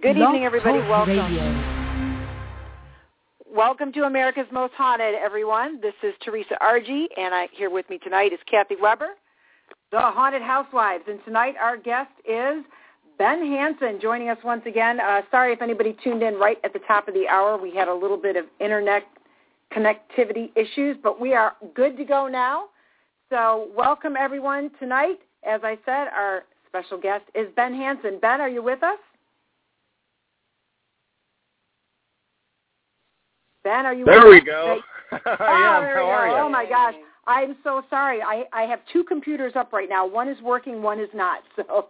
Good evening, everybody. Welcome. Welcome to America's Most Haunted, everyone. This is Teresa Argy, and here with me tonight is Kathy Weber, the Haunted Housewives. And tonight our guest is Ben Hansen, joining us once again. Sorry if anybody tuned in right at the top of the hour. We had a little bit of internet connectivity issues, but we are good to go now. So welcome, everyone, tonight. As I said, our special guest is Ben Hansen. Ben, are you with us? Ben, are you there with we us? go. I am. How are you? Oh, my gosh. I'm so sorry. I have two computers up right now. One is working, one is not. So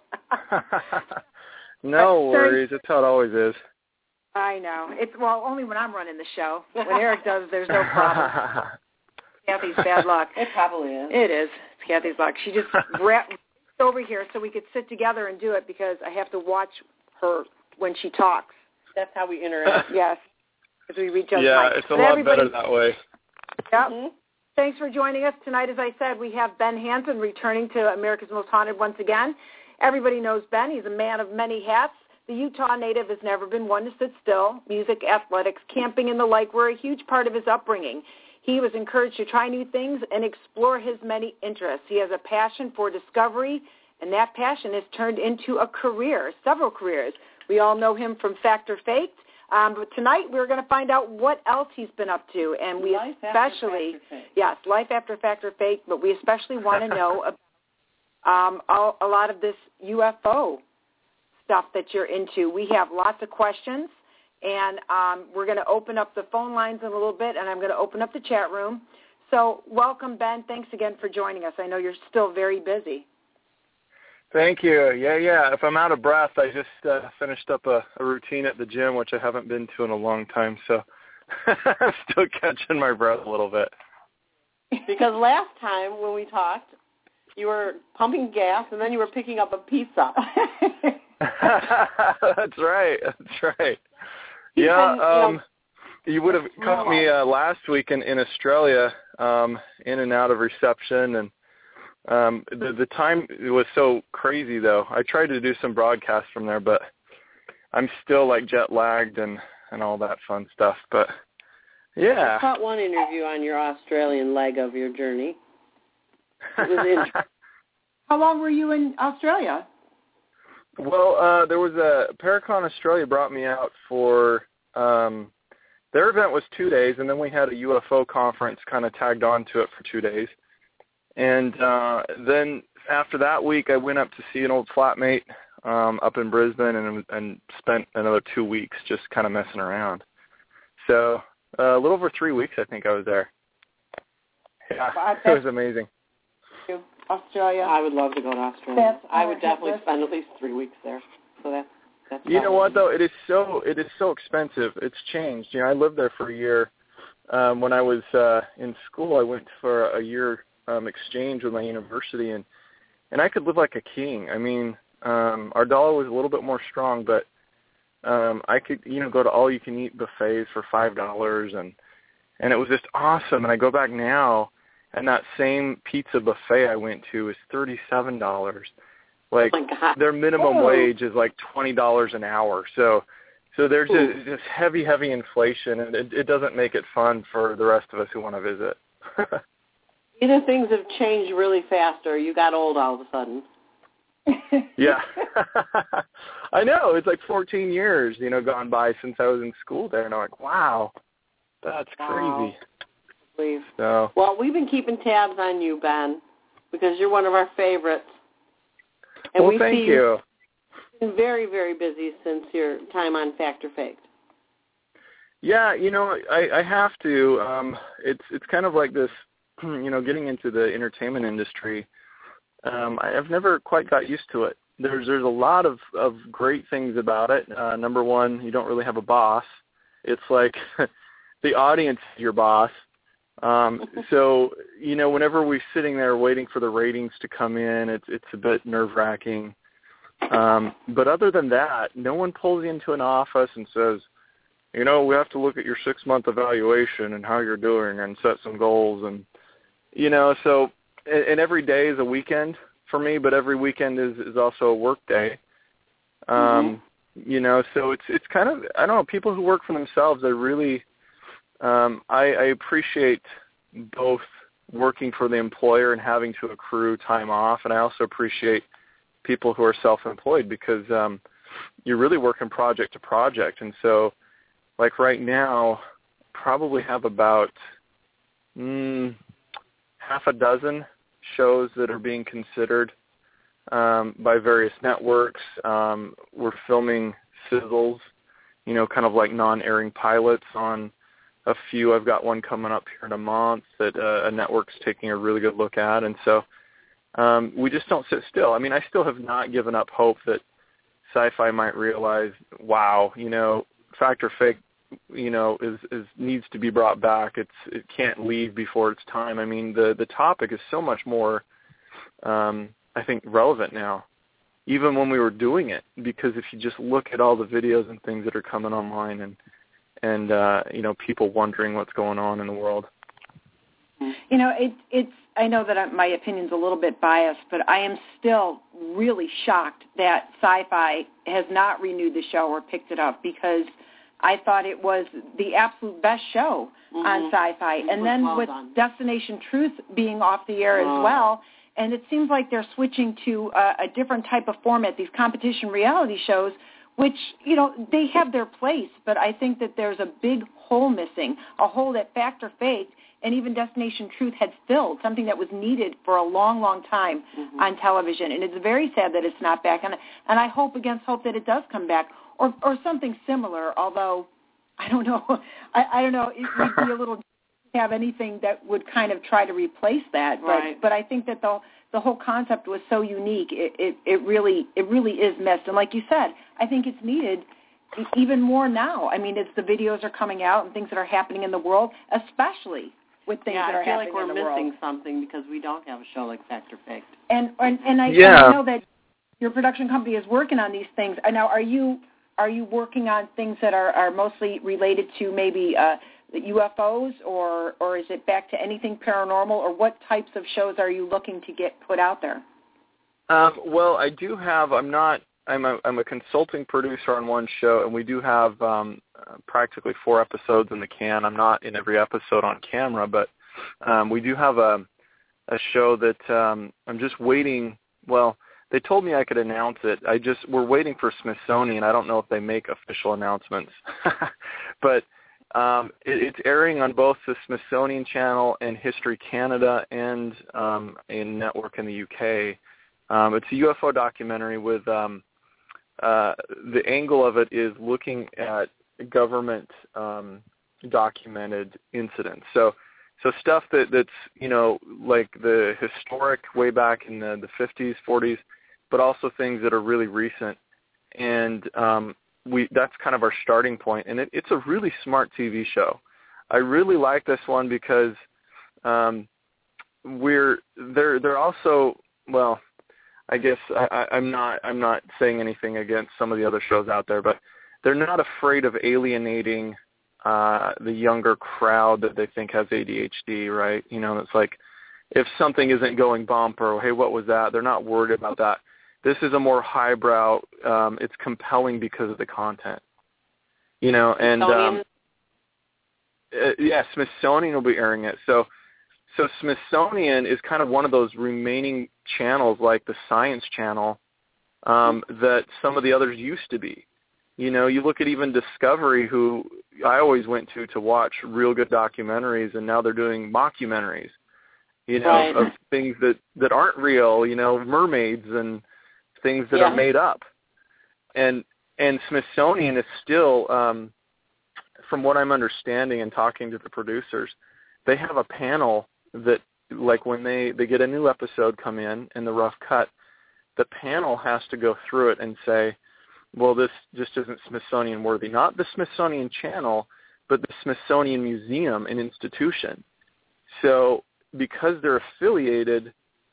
no worries. That's how it always is. I know. It's only when I'm running the show. When Eric does, there's no problem. Kathy's bad luck. It probably is. It is. It's Kathy's luck. She just ran over here so we could sit together and do it because I have to watch her when she talks. That's how we interact. Yes. As we reach out. Yeah, it's a lot better that way. Yep. Mm-hmm. Thanks for joining us tonight. As I said, we have Ben Hansen returning to America's Most Haunted once again. Everybody knows Ben. He's a man of many hats. The Utah native has never been one to sit still. Music, athletics, camping, and the like were a huge part of his upbringing. He was encouraged to try new things and explore his many interests. He has a passion for discovery, and that passion has turned into a career, several careers. We all know him from Factor Faked. But tonight we're going to find out what else he's been up to, and we Life especially, Life After Factor Fake, but we especially want to know about a lot of this UFO stuff that you're into. We have lots of questions, and we're going to open up the phone lines in a little bit, and I'm going to open up the chat room. So welcome, Ben. Thanks again for joining us. I know you're still very busy. Thank you. Yeah. If I'm out of breath, I just finished up a routine at the gym, which I haven't been to in a long time, so I'm still catching my breath a little bit. Because last time when we talked, you were pumping gas, and then you were picking up a pizza. That's right. Yeah, you would have caught me last week in Australia, in and out of reception, and the time was so crazy, though. I tried to do some broadcasts from there, but I'm still like jet lagged and all that fun stuff. But yeah, I caught one interview on your Australian leg of your journey. It was interesting. How long were you in Australia? Well, there was Paracon Australia brought me out for their event was 2 days, and then we had a UFO conference kind of tagged on to it for 2 days. And then after that week, I went up to see an old flatmate up in Brisbane and spent another 2 weeks just kind of messing around. So a little over 3 weeks, I think I was there. Yeah, it was amazing. Australia. I would love to go to Australia. I would definitely spend at least 3 weeks there. So that's you know what, though? It is so expensive. It's changed. You know, I lived there for a year. When I was in school, I went for a year exchange with my university, and I could live like a king. I mean, our dollar was a little bit more strong, but I could, go to all-you-can-eat buffets for $5, and it was just awesome. And I go back now, and that same pizza buffet I went to is $37. Like, their minimum wage is like $20 an hour. So there's just heavy inflation, and it doesn't make it fun for the rest of us who want to visit. Either things have changed really fast or you got old all of a sudden. Yeah. I know. It's like 14 years, gone by since I was in school there. And I'm like, wow, that's crazy. So. Well, we've been keeping tabs on you, Ben, because you're one of our favorites. And well, thank you. You've been very, very busy since your time on Factor Faked. Yeah, I have to. It's kind of like this, getting into the entertainment industry. I've never quite got used to it. There's a lot of great things about it. Number one, you don't really have a boss. It's like the audience is your boss. So, whenever we're sitting there waiting for the ratings to come in, it's a bit nerve-wracking. But other than that, no one pulls you into an office and says, we have to look at your 6-month evaluation and how you're doing and set some goals. And, so, and every day is a weekend for me, but every weekend is also a work day. You know, so it's kind of, I don't know, people who work for themselves, they really, I appreciate both working for the employer and having to accrue time off, and I also appreciate people who are self-employed because you're really working project to project. And so, like right now, probably have about half a dozen shows that are being considered by various networks. We're filming sizzles, you know, kind of like non-airing pilots on a few. I've got one coming up here in a month that a network's taking a really good look at. And so we just don't sit still. I mean, I still have not given up hope that Sci-Fi might realize, wow, you know, Fact or Fake, you know, is needs to be brought back. It can't leave before its time. I mean, the topic is so much more, I think, relevant now, even when we were doing it, because if you just look at all the videos and things that are coming online and you know, people wondering what's going on in the world. You know, it's. I know that my opinion's a little bit biased, but I am still really shocked that Sci-Fi has not renewed the show or picked it up, because I thought it was the absolute best show on Sci-Fi. And then with Destination Truth being off the air as well, and it seems like they're switching to a different type of format, these competition reality shows, which, you know, they have their place, but I think that there's a big hole missing, a hole that Fact or Fake and even Destination Truth had filled, something that was needed for a long, long time on television. And it's very sad that it's not back. And I hope against hope that it does come back, or something similar, although I don't know. I don't know. It would be a little have anything that would kind of try to replace that. But I think that the whole concept was so unique. It really is missed. And like you said, I think it's needed even more now. I mean, it's the videos are coming out and things that are happening in the world, especially with things that are happening in the world. I feel like we're missing something because we don't have a show like Fact or Fake. And I know that your production company is working on these things. Now, are you working on things that are mostly related to maybe the UFOs, or is it back to anything paranormal, or what types of shows are you looking to get put out there? Well, I do have. I'm a consulting producer on one show, and we do have practically 4 episodes in the can. I'm not in every episode on camera, but we do have a show that I'm just waiting. Well, they told me I could announce it. We're waiting for Smithsonian. I don't know if they make official announcements, but it's airing on both the Smithsonian Channel and History Canada and a network in the UK. It's a UFO documentary with the angle of it is looking at government documented incidents. So stuff that's, you know, like the historic way back in the 50s, 40s, but also things that are really recent. And that's kind of our starting point. And it's a really smart TV show. I really like this one because they're also, well, I guess I'm not saying anything against some of the other shows out there, but they're not afraid of alienating the younger crowd that they think has ADHD, right? You know, it's like if something isn't going bumper, hey, what was that? They're not worried about that. This is a more highbrow. It's compelling because of the content, you know. And Smithsonian will be airing it. So Smithsonian is kind of one of those remaining channels, like the Science Channel, that some of the others used to be. You know, you look at even Discovery, who I always went to watch real good documentaries, and now they're doing mockumentaries, you know, of things that aren't real, you know, mermaids and things that are made up. And Smithsonian is still, from what I'm understanding and talking to the producers, they have a panel that, like, when they get a new episode come in the rough cut, the panel has to go through it and say, well, this just isn't Smithsonian worthy. Not the Smithsonian Channel, but the Smithsonian Museum and institution. So because they're affiliated,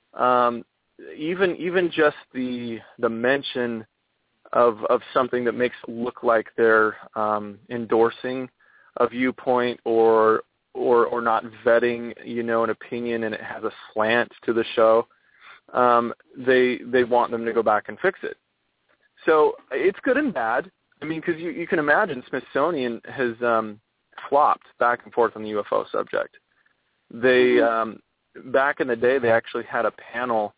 even just the mention of something that makes it look like they're endorsing a viewpoint or not vetting, you know, an opinion, and it has a slant to the show, they want them to go back and fix it. So it's good and bad. I mean, because you can imagine Smithsonian has flopped back and forth on the UFO subject. They back in the day, they actually had a panel,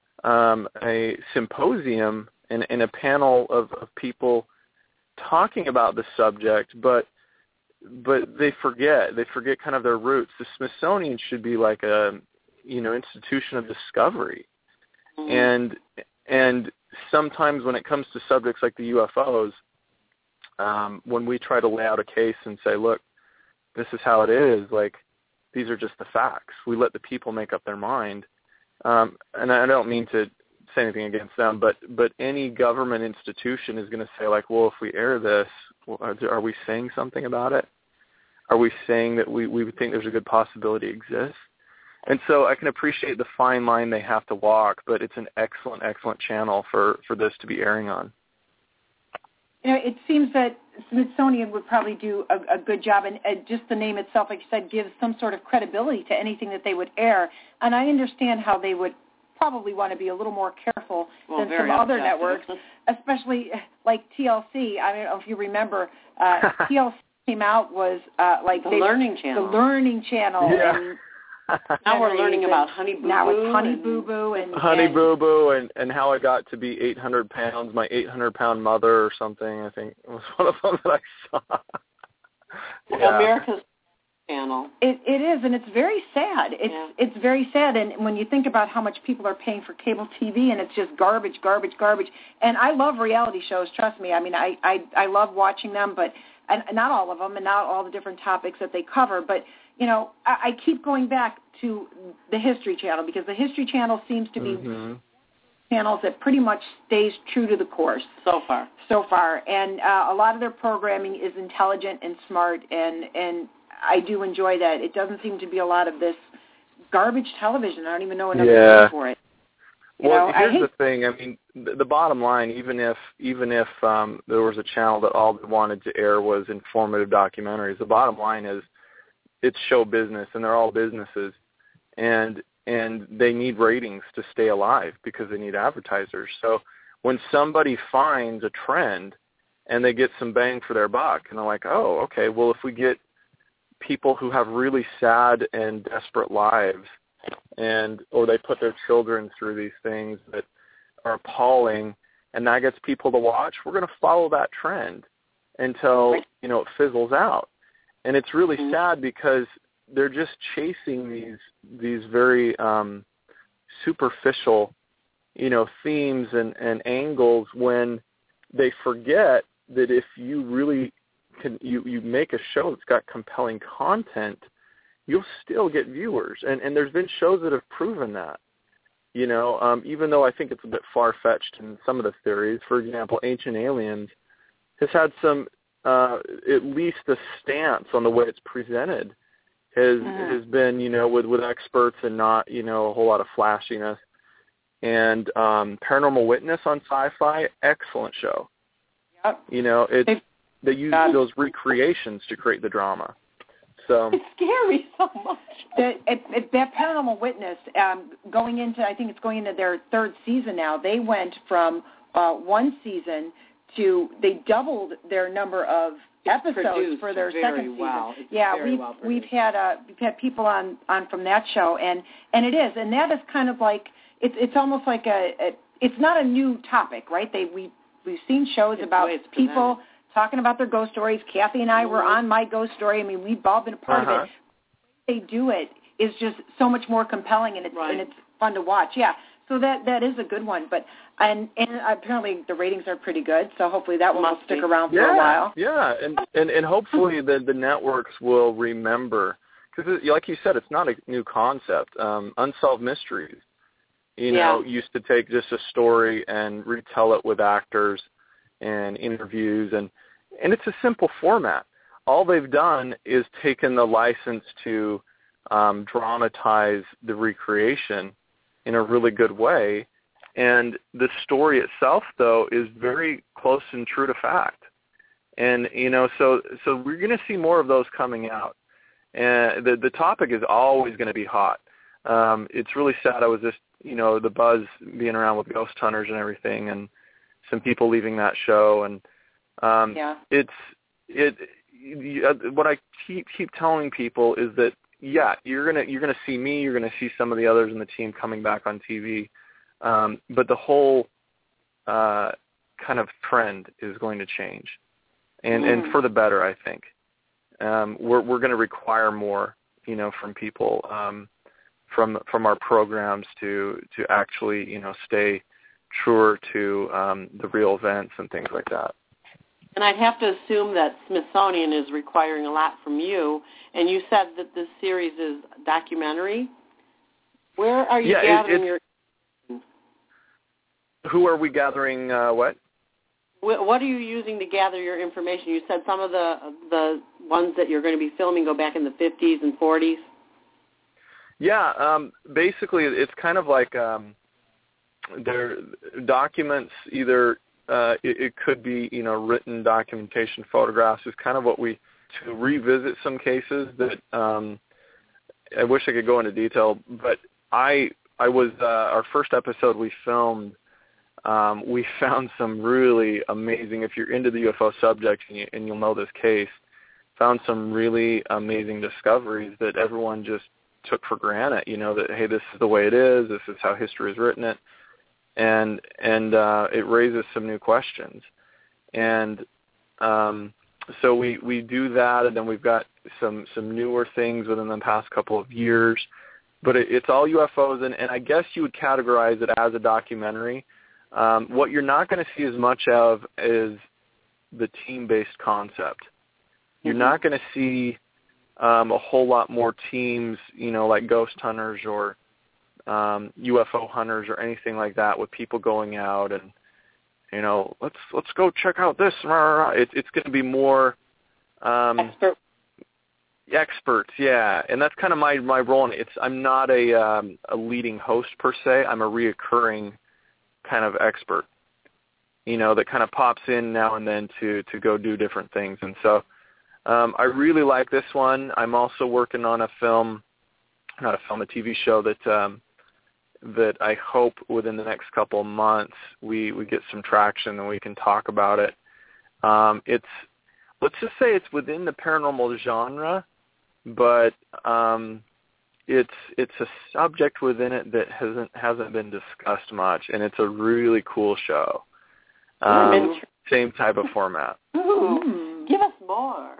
a symposium, and a panel of people talking about the subject, but they forget kind of their roots. The Smithsonian should be like a institution of discovery, and sometimes when it comes to subjects like the UFOs, when we try to lay out a case and say, look, this is how it is, like, these are just the facts. We let the people make up their mind. And I don't mean to say anything against them, but any government institution is going to say, like, well, if we air this, are we saying something about it? Are we saying that we think there's a good possibility it exists? And so I can appreciate the fine line they have to walk, but it's an excellent, excellent channel for this to be airing on. It seems that Smithsonian would probably do a good job, and just the name itself, like you said, gives some sort of credibility to anything that they would air. And I understand how they would probably want to be a little more careful than some other networks, especially like TLC. I don't know if you remember, TLC came out was like the Learning Channel. The Learning Channel. Yeah. And now we're learning about Honey Boo Boo. Now it's Honey Boo Boo and Honey Boo Boo and how I got to be 800 pounds. My 800-pound mother or something. I think was one of them that I saw. Yeah. America's Channel. It is, and it's very sad. It's very sad, and when you think about how much people are paying for cable TV, and it's just garbage. And I love reality shows. Trust me. I mean, I love watching them, but and not all of them, and not all the different topics that they cover, but. I keep going back to the History Channel because the History Channel seems to be channels that pretty much stays true to the course. So far. And a lot of their programming is intelligent and smart, and I do enjoy that. It doesn't seem to be a lot of this garbage television. I don't even know another name for it. Well, here's the thing. I mean, the bottom line, even if there was a channel that all they wanted to air was informative documentaries, the bottom line is it's show business, and they're all businesses, and they need ratings to stay alive because they need advertisers. So when somebody finds a trend and they get some bang for their buck, and they're like, oh, okay, well, if we get people who have really sad and desperate lives, or they put their children through these things that are appalling, and that gets people to watch, we're going to follow that trend until it fizzles out. And it's really sad because they're just chasing these very superficial, themes and angles when they forget that if you really you make a show that's got compelling content, you'll still get viewers. And there's been shows that have proven that. Even though I think it's a bit far-fetched in some of the theories. For example, Ancient Aliens has had some at least a stance on the way it's presented has been, with experts and not, a whole lot of flashiness. And Paranormal Witness on Sci-Fi, excellent show. Yep. They use those recreations to create the drama. So it's scary so much. That Paranormal Witness, going into their third season now. They went from one season to they doubled their number of episodes for their second season. We've had people on from that show, and it is, and that is kind of like it's almost like it's not a new topic, right? We've seen shows about people talking about their ghost stories. Kathy and I were on My Ghost Story. I mean, we've all been a part of it. They do it is just so much more compelling, and it's fun to watch. Yeah. So that is a good one, and apparently the ratings are pretty good. So hopefully that one will stick around for a while. Yeah, and hopefully the networks will remember, because like you said, it's not a new concept. Unsolved Mysteries, used to take just a story and retell it with actors and interviews, and it's a simple format. All they've done is taken the license to dramatize the recreation in a really good way, and the story itself, though, is very close and true to fact. And so we're going to see more of those coming out. And the topic is always going to be hot. It's really sad. I was just the buzz being around with ghost hunters and everything, and some people leaving that show, and what I keep telling people is that you're gonna see me, you're gonna see some of the others in the team coming back on TV, but the whole kind of trend is going to change, and for the better, I think. We're going to require more, from people, from our programs to actually, stay truer to the real events and things like that. And I'd have to assume that Smithsonian is requiring a lot from you. And you said that this series is documentary. Where are you gathering your? Who are we gathering? What? What are you using to gather your information? You said some of the ones that you're going to be filming go back in the 50s and 40s. Yeah, basically it's kind of like they're documents. Either it could be written documentation, photographs. Is kind of what we to revisit some cases that I wish I could go into detail, but I was our first episode we filmed. We found some really amazing, if you're into the UFO subject and you'll know this case, found some really amazing discoveries that everyone just took for granted, that, hey, this is the way it is, this is how history has written it, and it raises some new questions. And so we do that, and then we've got some newer things within the past couple of years, but it's all UFOs, and I guess you would categorize it as a documentary. What you're not going to see as much of is the team-based concept. You're not going to see a whole lot more teams, like ghost hunters or UFO hunters or anything like that, with people going out and, let's go check out this. It's going to be more experts, yeah, and that's kind of my role in it. I'm not a leading host per se. I'm a reoccurring kind of expert, that kind of pops in now and then to go do different things. And so I really like this one. I'm also working on a TV show that I hope within the next couple of months we get some traction and we can talk about it. Let's just say it's within the paranormal genre, but it's a subject within it that hasn't been discussed much, and it's a really cool show. Same type of format. Ooh, give us more.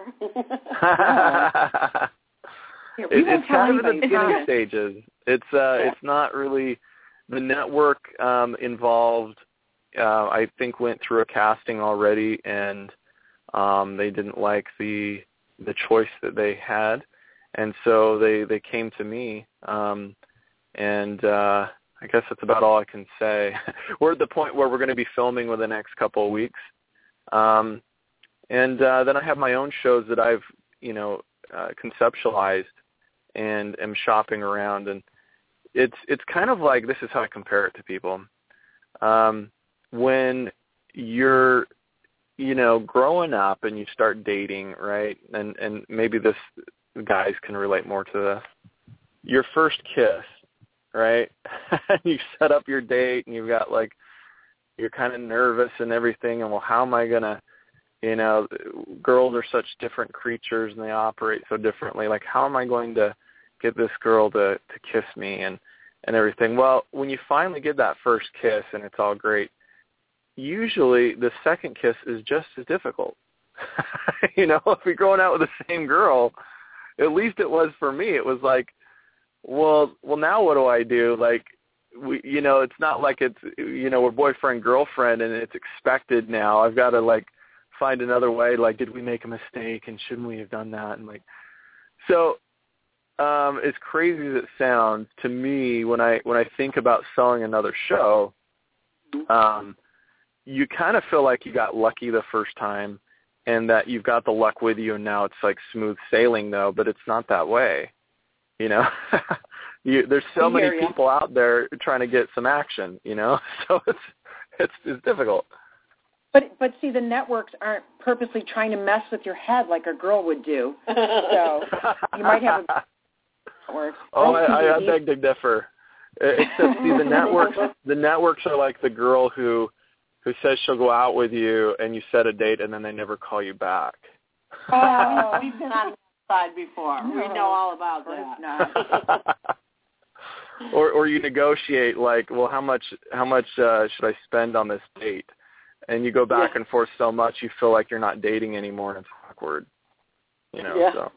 It's kind of in the beginning stages. It's not really the network involved. I think went through a casting already, and they didn't like the choice that they had. And so they came to me, and I guess that's about all I can say. We're at the point where we're going to be filming within the next couple of weeks. And then I have my own shows that I've, conceptualized and am shopping around. And it's kind of like, this is how I compare it to people. When you're, growing up and you start dating, right, and maybe this guys can relate more to your first kiss, right? You set up your date and you've got you're kind of nervous and everything, and well, how am I going to, girls are such different creatures and they operate so differently. Like, how am I going to get this girl to kiss me and everything? Well, when you finally get that first kiss and it's all great, usually the second kiss is just as difficult. If you're going out with the same girl, at least it was for me. It was like, well, now what do I do? Like, it's not like it's, we're boyfriend, girlfriend, and it's expected now. I've got to, find another way. Like, did we make a mistake, and shouldn't we have done that? And, so as crazy as it sounds, to me, when I think about selling another show, you kind of feel like you got lucky the first time, and that you've got the luck with you, and now it's like smooth sailing, though, but it's not that way. There's so many people out there trying to get some action, so it's difficult. But see, the networks aren't purposely trying to mess with your head like a girl would do. So you might have a network. I beg to differ. Except, see, the networks are like the girl who who says she'll go out with you, and you set a date, and then they never call you back. Oh, we've been on that side before. No, we know all about that. Or you negotiate like, well, how much should I spend on this date? And you go back and forth so much you feel like you're not dating anymore, and it's awkward. So.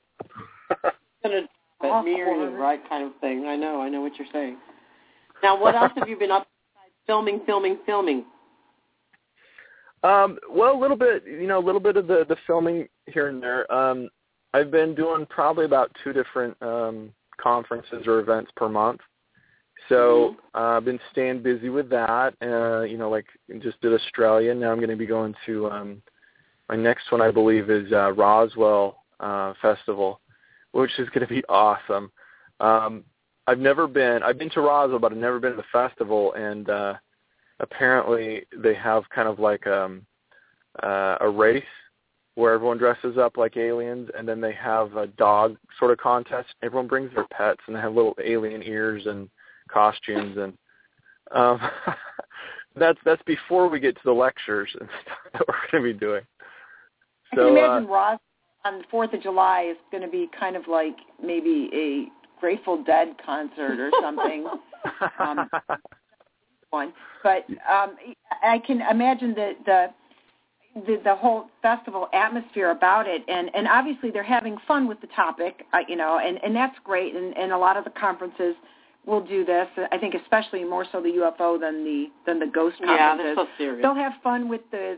Mirroring, right, kind of thing. I know what you're saying. Now, what else have you been up to besides filming? Well, a little bit of the filming here and there. I've been doing probably about 2 different conferences or events per month. So I've been staying busy with that. Like just did Australia. Now I'm going to be going to my next one, I believe, is Roswell Festival, which is going to be awesome. I've been to Roswell, but I've never been to the festival, and apparently they have kind of like a race where everyone dresses up like aliens, and then they have a dog sort of contest. Everyone brings their pets, and they have little alien ears and costumes, and that's before we get to the lectures and stuff that we're going to be doing. I can imagine Ross on the 4th of July is going to be kind of like maybe a Grateful Dead concert or something. But I can imagine the whole festival atmosphere about it, and obviously they're having fun with the topic, and that's great. And a lot of the conferences will do this. I think especially more so the UFO than the ghost conferences. Yeah, they're so serious. They'll have fun with the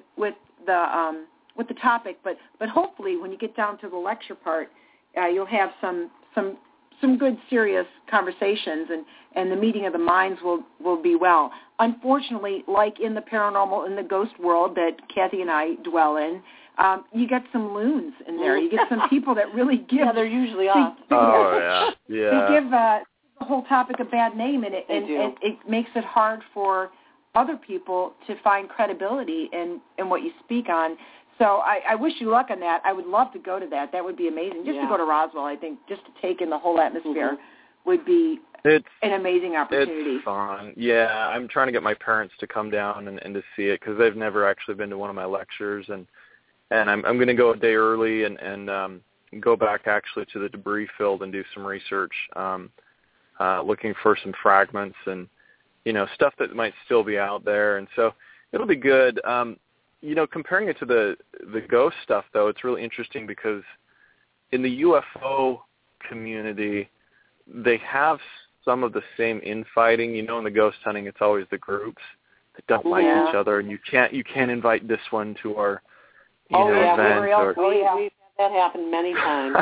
topic, but hopefully when you get down to the lecture part, you'll have some good serious conversations, and the meeting of the minds will be well. Unfortunately, like in the paranormal, in the ghost world that Kathy and I dwell in, you get some loons in there. You get some people that really give. Yeah, they're usually us. Oh yeah. They give the whole topic a bad name, and it makes it hard for other people to find credibility in what you speak on. So I wish you luck on that. I would love to go to that. That would be amazing. Just to go to Roswell, I think, just to take in the whole atmosphere would be an amazing opportunity. It's fun. Yeah, I'm trying to get my parents to come down and to see it because they've never actually been to one of my lectures, and I'm going to go a day early and go back actually to the debris field and do some research, looking for some fragments and stuff that might still be out there, and so it'll be good. Comparing it to the ghost stuff, though, it's really interesting because in the UFO community, they have some of the same infighting. In the ghost hunting, it's always the groups that don't like each other, and you can't invite this one to our event. We've had that happen many times.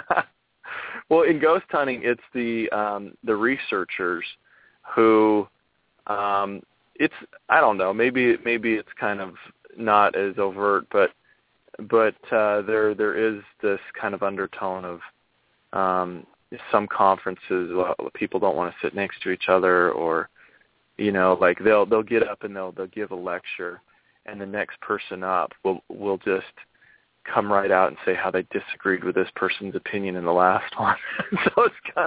Well, in ghost hunting, it's the researchers who it's I don't know, maybe it's kind of not as overt, but there is this kind of undertone of some conferences, people don't want to sit next to each other, or like they'll get up and they'll give a lecture, and the next person up will just come right out and say how they disagreed with this person's opinion in the last one. So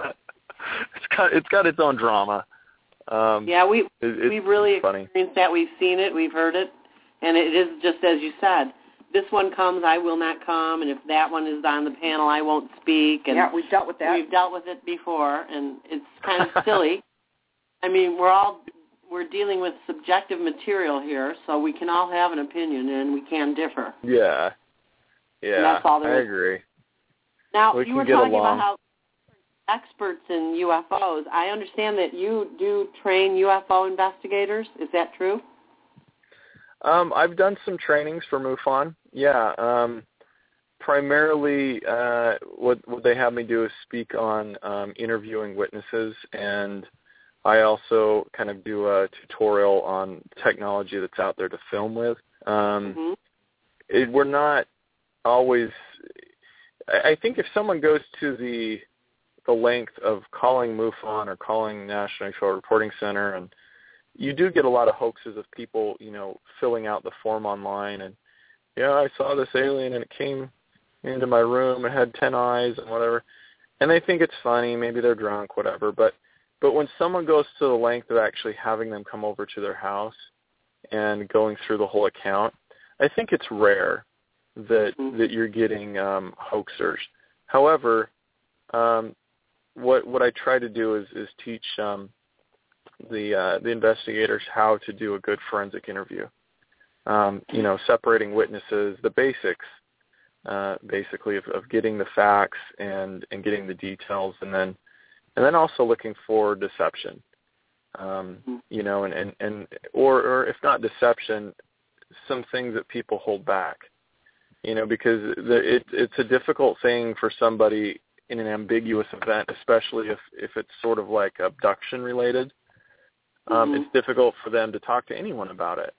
it's got its own drama. We've really experienced that. We've seen it, we've heard it, and it is just as you said. This one comes, I will not come, and if that one is on the panel, I won't speak. And we've dealt with that. We've dealt with it before, and it's kind of silly. I mean, we're dealing with subjective material here, so we can all have an opinion, and we can differ. Yeah, and that's all there is. I agree. Now, you were talking about how experts in UFOs. I understand that you do train UFO investigators. Is that true? I've done some trainings for MUFON. Yeah. Primarily, what they have me do is speak on interviewing witnesses, and I also kind of do a tutorial on technology that's out there to film with. We're not always. I think if someone goes to the length of calling MUFON or calling National UFO Reporting Center, and you do get a lot of hoaxes of people, filling out the form online, and I saw this alien and it came into my room, it had 10 eyes and whatever, and they think it's funny, maybe they're drunk, whatever, but when someone goes to the length of actually having them come over to their house and going through the whole account, I think it's rare that you're getting hoaxers. However, what I try to do is teach the investigators how to do a good forensic interview. Separating witnesses, the basics, basically of getting the facts and getting the details, and then also looking for deception. Or if not deception, some things that people hold back. Because it's a difficult thing for somebody in an ambiguous event, especially if it's sort of like abduction related. It's difficult for them to talk to anyone about it.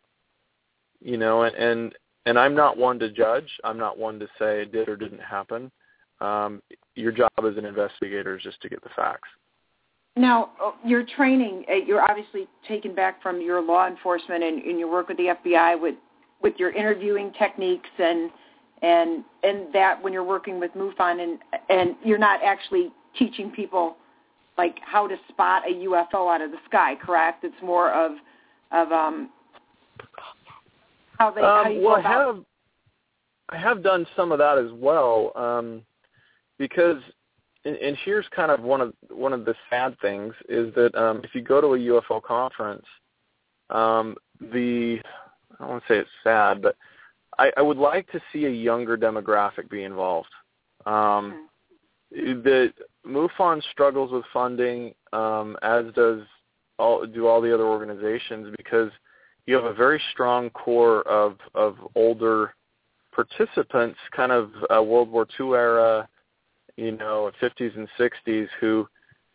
And I'm not one to judge. I'm not one to say it did or didn't happen. Your job as an investigator is just to get the facts. Now, your training, you're obviously taken back from your law enforcement and your work with the FBI with your interviewing techniques and that when you're working with MUFON and you're not actually teaching people like how to spot a UFO out of the sky, correct? It's more of how you go about. I have done some of that as well, because and here's kind of one of the sad things is that if you go to a UFO conference, I don't want to say it's sad, but I would like to see a younger demographic be involved. The MUFON struggles with funding, as do all the other organizations, because you have a very strong core of older participants, kind of World War II era, 50s and 60s, who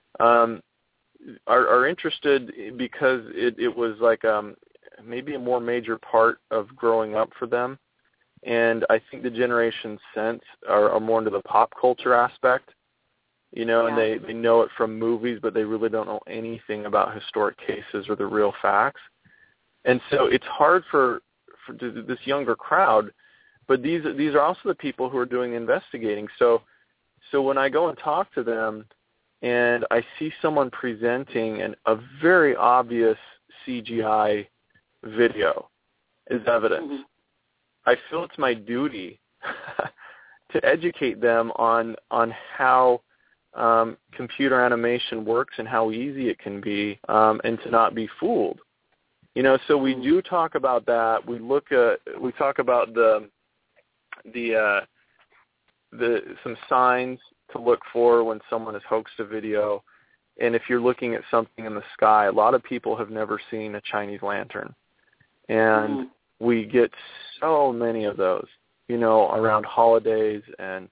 are interested because it was like maybe a more major part of growing up for them. And I think the generations since are more into the pop culture aspect, and they know it from movies, but they really don't know anything about historic cases or the real facts. And so it's hard for this younger crowd, but these are also the people who are doing investigating. So when I go and talk to them and I see someone presenting a very obvious CGI video as evidence, I feel it's my duty to educate them on how computer animation works and how easy it can be, and to not be fooled. So we do talk about that. We talk about some signs to look for when someone has hoaxed a video. And if you're looking at something in the sky, a lot of people have never seen a Chinese lantern. And we get so many of those, around holidays and,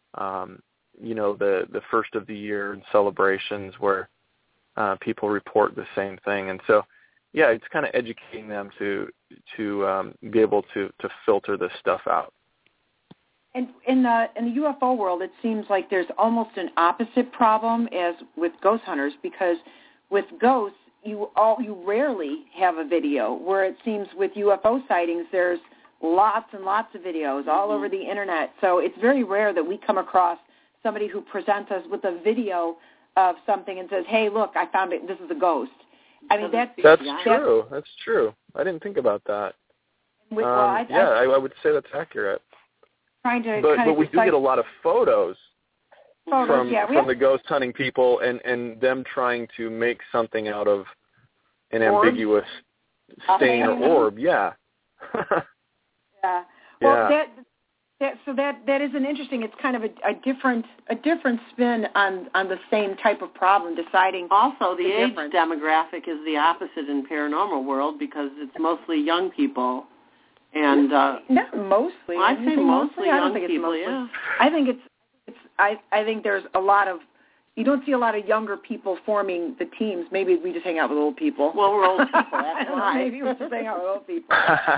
the first of the year and celebrations where people report the same thing. And so, yeah, it's kind of educating them to be able to filter this stuff out. And in the UFO world, it seems like there's almost an opposite problem as with ghost hunters, because with ghosts, you rarely have a video, where it seems with UFO sightings there's lots and lots of videos all over the internet. So it's very rare that we come across somebody who presents us with a video of something and says, "Hey, look, I found it. This is a ghost." I mean, that's true. That's true. I didn't think about that. I would say that's accurate. But we do get a lot of photos from the ghost hunting people and them trying to make something out of an ambiguous stain or orb. Yeah. Yeah. Well, that is an interesting. It's kind of a different spin on the same type of problem. Deciding also the age demographic is the opposite in paranormal world, because it's mostly young people. And not mostly. Well, I say mostly young people. Yeah. I think there's a lot of. You don't see a lot of younger people forming the teams. Maybe we just hang out with old people. Well, we're old people. That's why. Maybe we just hang out with old people.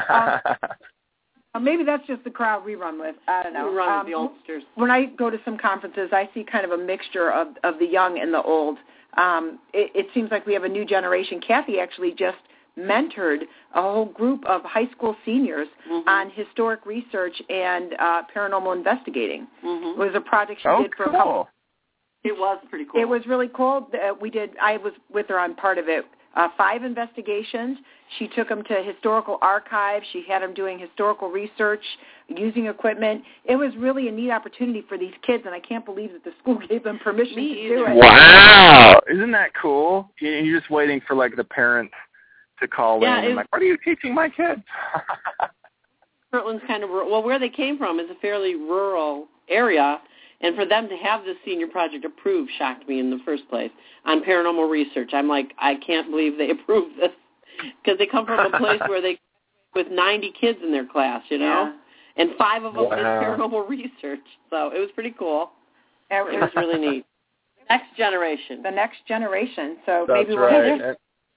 Maybe that's just the crowd we run with. I don't know. We run with the oldsters. When I go to some conferences, I see kind of a mixture of the young and the old. It seems like we have a new generation. Kathy actually just mentored a whole group of high school seniors on historic research and paranormal investigating. It was a project she did for a couple. It was pretty cool. It was really cool. I was with her on part of it. 5 investigations. She took them to historical archives. She had them doing historical research, using equipment. It was really a neat opportunity for these kids, and I can't believe that the school gave them permission to do it. Wow. Isn't that cool? You're just waiting for, like, the parents to call in and, like, what are you teaching my kids? Kirtland's kind of rural. Well, where they came from is a fairly rural area, and for them to have this senior project approved shocked me in the first place on paranormal research. I'm like, I can't believe they approved this, because they come from a place where they with 90 kids in their class, you know, and 5 of them did paranormal research. So it was pretty cool. It was really neat. Next generation. The next generation. So that's maybe right.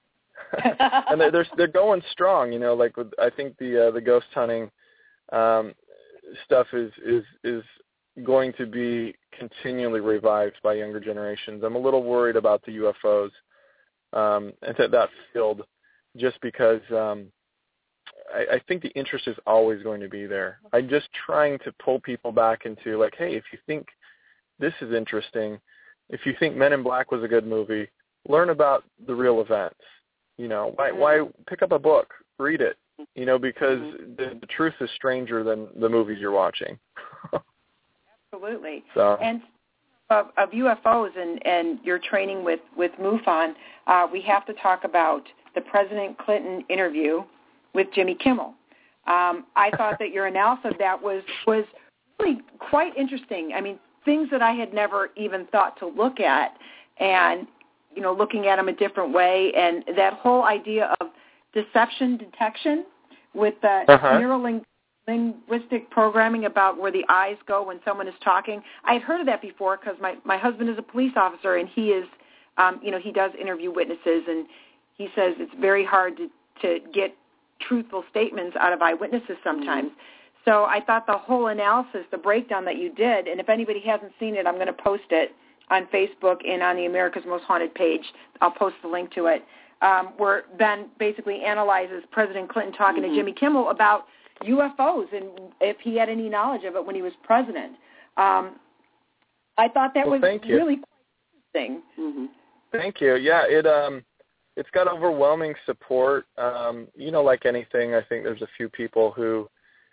And they're going strong, you know. Like with, I think the ghost hunting stuff is going to be continually revived by younger generations. I'm a little worried about the UFOs and that field, just because I think the interest is always going to be there. I'm just trying to pull people back into, like, hey, if you think this is interesting, if you think Men in Black was a good movie, learn about the real events. You know, why pick up a book, read it, you know, because the truth is stranger than the movies you're watching. Absolutely. So. And of UFOs and your training with MUFON, we have to talk about the President Clinton interview with Jimmy Kimmel. I thought that your analysis of that was really quite interesting. I mean, things that I had never even thought to look at, and, you know, looking at them a different way, and that whole idea of deception detection with the neurolinguistic programming about where the eyes go when someone is talking. I had heard of that before because my husband is a police officer, and he is, you know, he does interview witnesses, and he says it's very hard to get truthful statements out of eyewitnesses sometimes. So I thought the whole analysis, the breakdown that you did, and if anybody hasn't seen it, I'm going to post it on Facebook and on the America's Most Haunted page. I'll post the link to it, where Ben basically analyzes President Clinton talking to Jimmy Kimmel about UFOs and if he had any knowledge of it when he was president. I thought that was really quite interesting. Thank you. Yeah, it's got overwhelming support. You know, like anything, I think there's a few people who,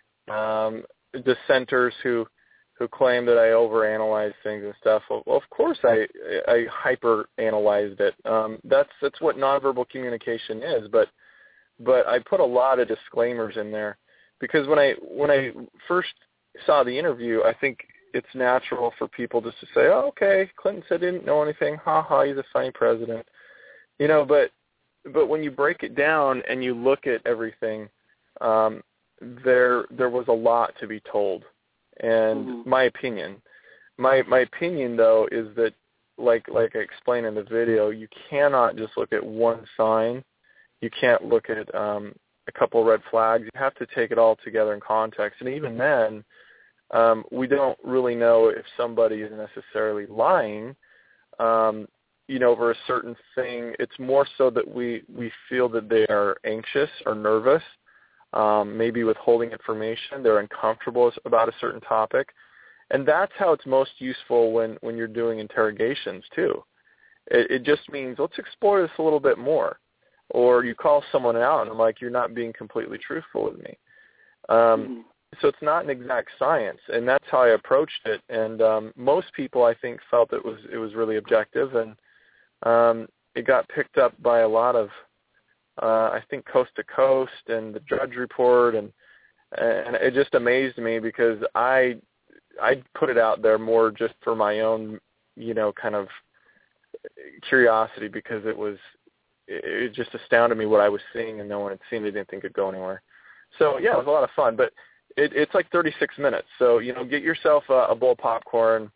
dissenters who claim that I overanalyze things and stuff. Well, of course I hyper-analyzed it. That's what nonverbal communication is. But I put a lot of disclaimers in there because when I first saw the interview, I think it's natural for people just to say, "Oh, okay, Clinton said he didn't know anything. Ha ha, he's a funny president." You know, but when you break it down and you look at everything, there was a lot to be told. And my opinion though is that, like I explained in the video, you cannot just look at one sign. You can't look at a couple red flags. You have to take it all together in context. And even then, we don't really know if somebody is necessarily lying, you know, over a certain thing. It's more so that we feel that they are anxious or nervous, maybe withholding information. They're uncomfortable about a certain topic. And that's how it's most useful when you're doing interrogations, too. It just means, let's explore this a little bit more. Or you call someone out, and I'm like, you're not being completely truthful with me. So it's not an exact science, and that's how I approached it. And most people, I think, felt it was really objective, and it got picked up by a lot of, I think, Coast to Coast and the Drudge Report, and it just amazed me because I put it out there more just for my own, you know, kind of curiosity, because it just astounded me what I was seeing, and no one had seen it. Didn't think it'd go anywhere. So yeah, it was a lot of fun, but it's like 36 minutes. So, you know, get yourself a bowl of popcorn,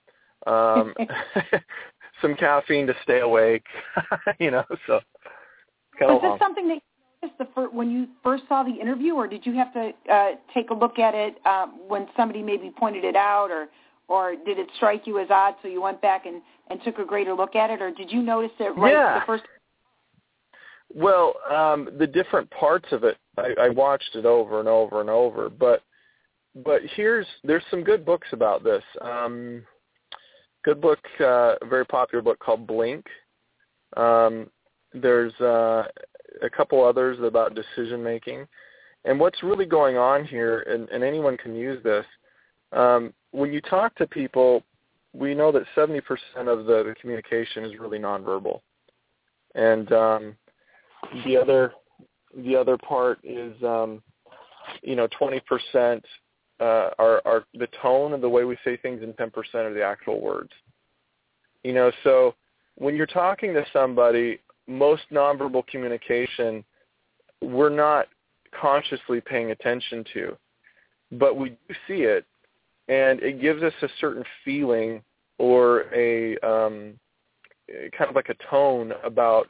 some caffeine to stay awake, you know. So was this something that you noticed when you first saw the interview, or did you have to take a look at it when somebody maybe pointed it out, or did it strike you as odd, so you went back and took a greater look at it, or did you notice it the first? Well, the different parts of it, I watched it over and over and over, but there's some good books about this. Good book, a very popular book called Blink. There's a couple others about decision making. And what's really going on here, and anyone can use this, when you talk to people, we know that 70% of the communication is really nonverbal. And the other part is, 20% are the tone and the way we say things, and 10% are the actual words. So when you're talking to somebody, most nonverbal communication we're not consciously paying attention to, but we do see it, and it gives us a certain feeling or a kind of like a tone about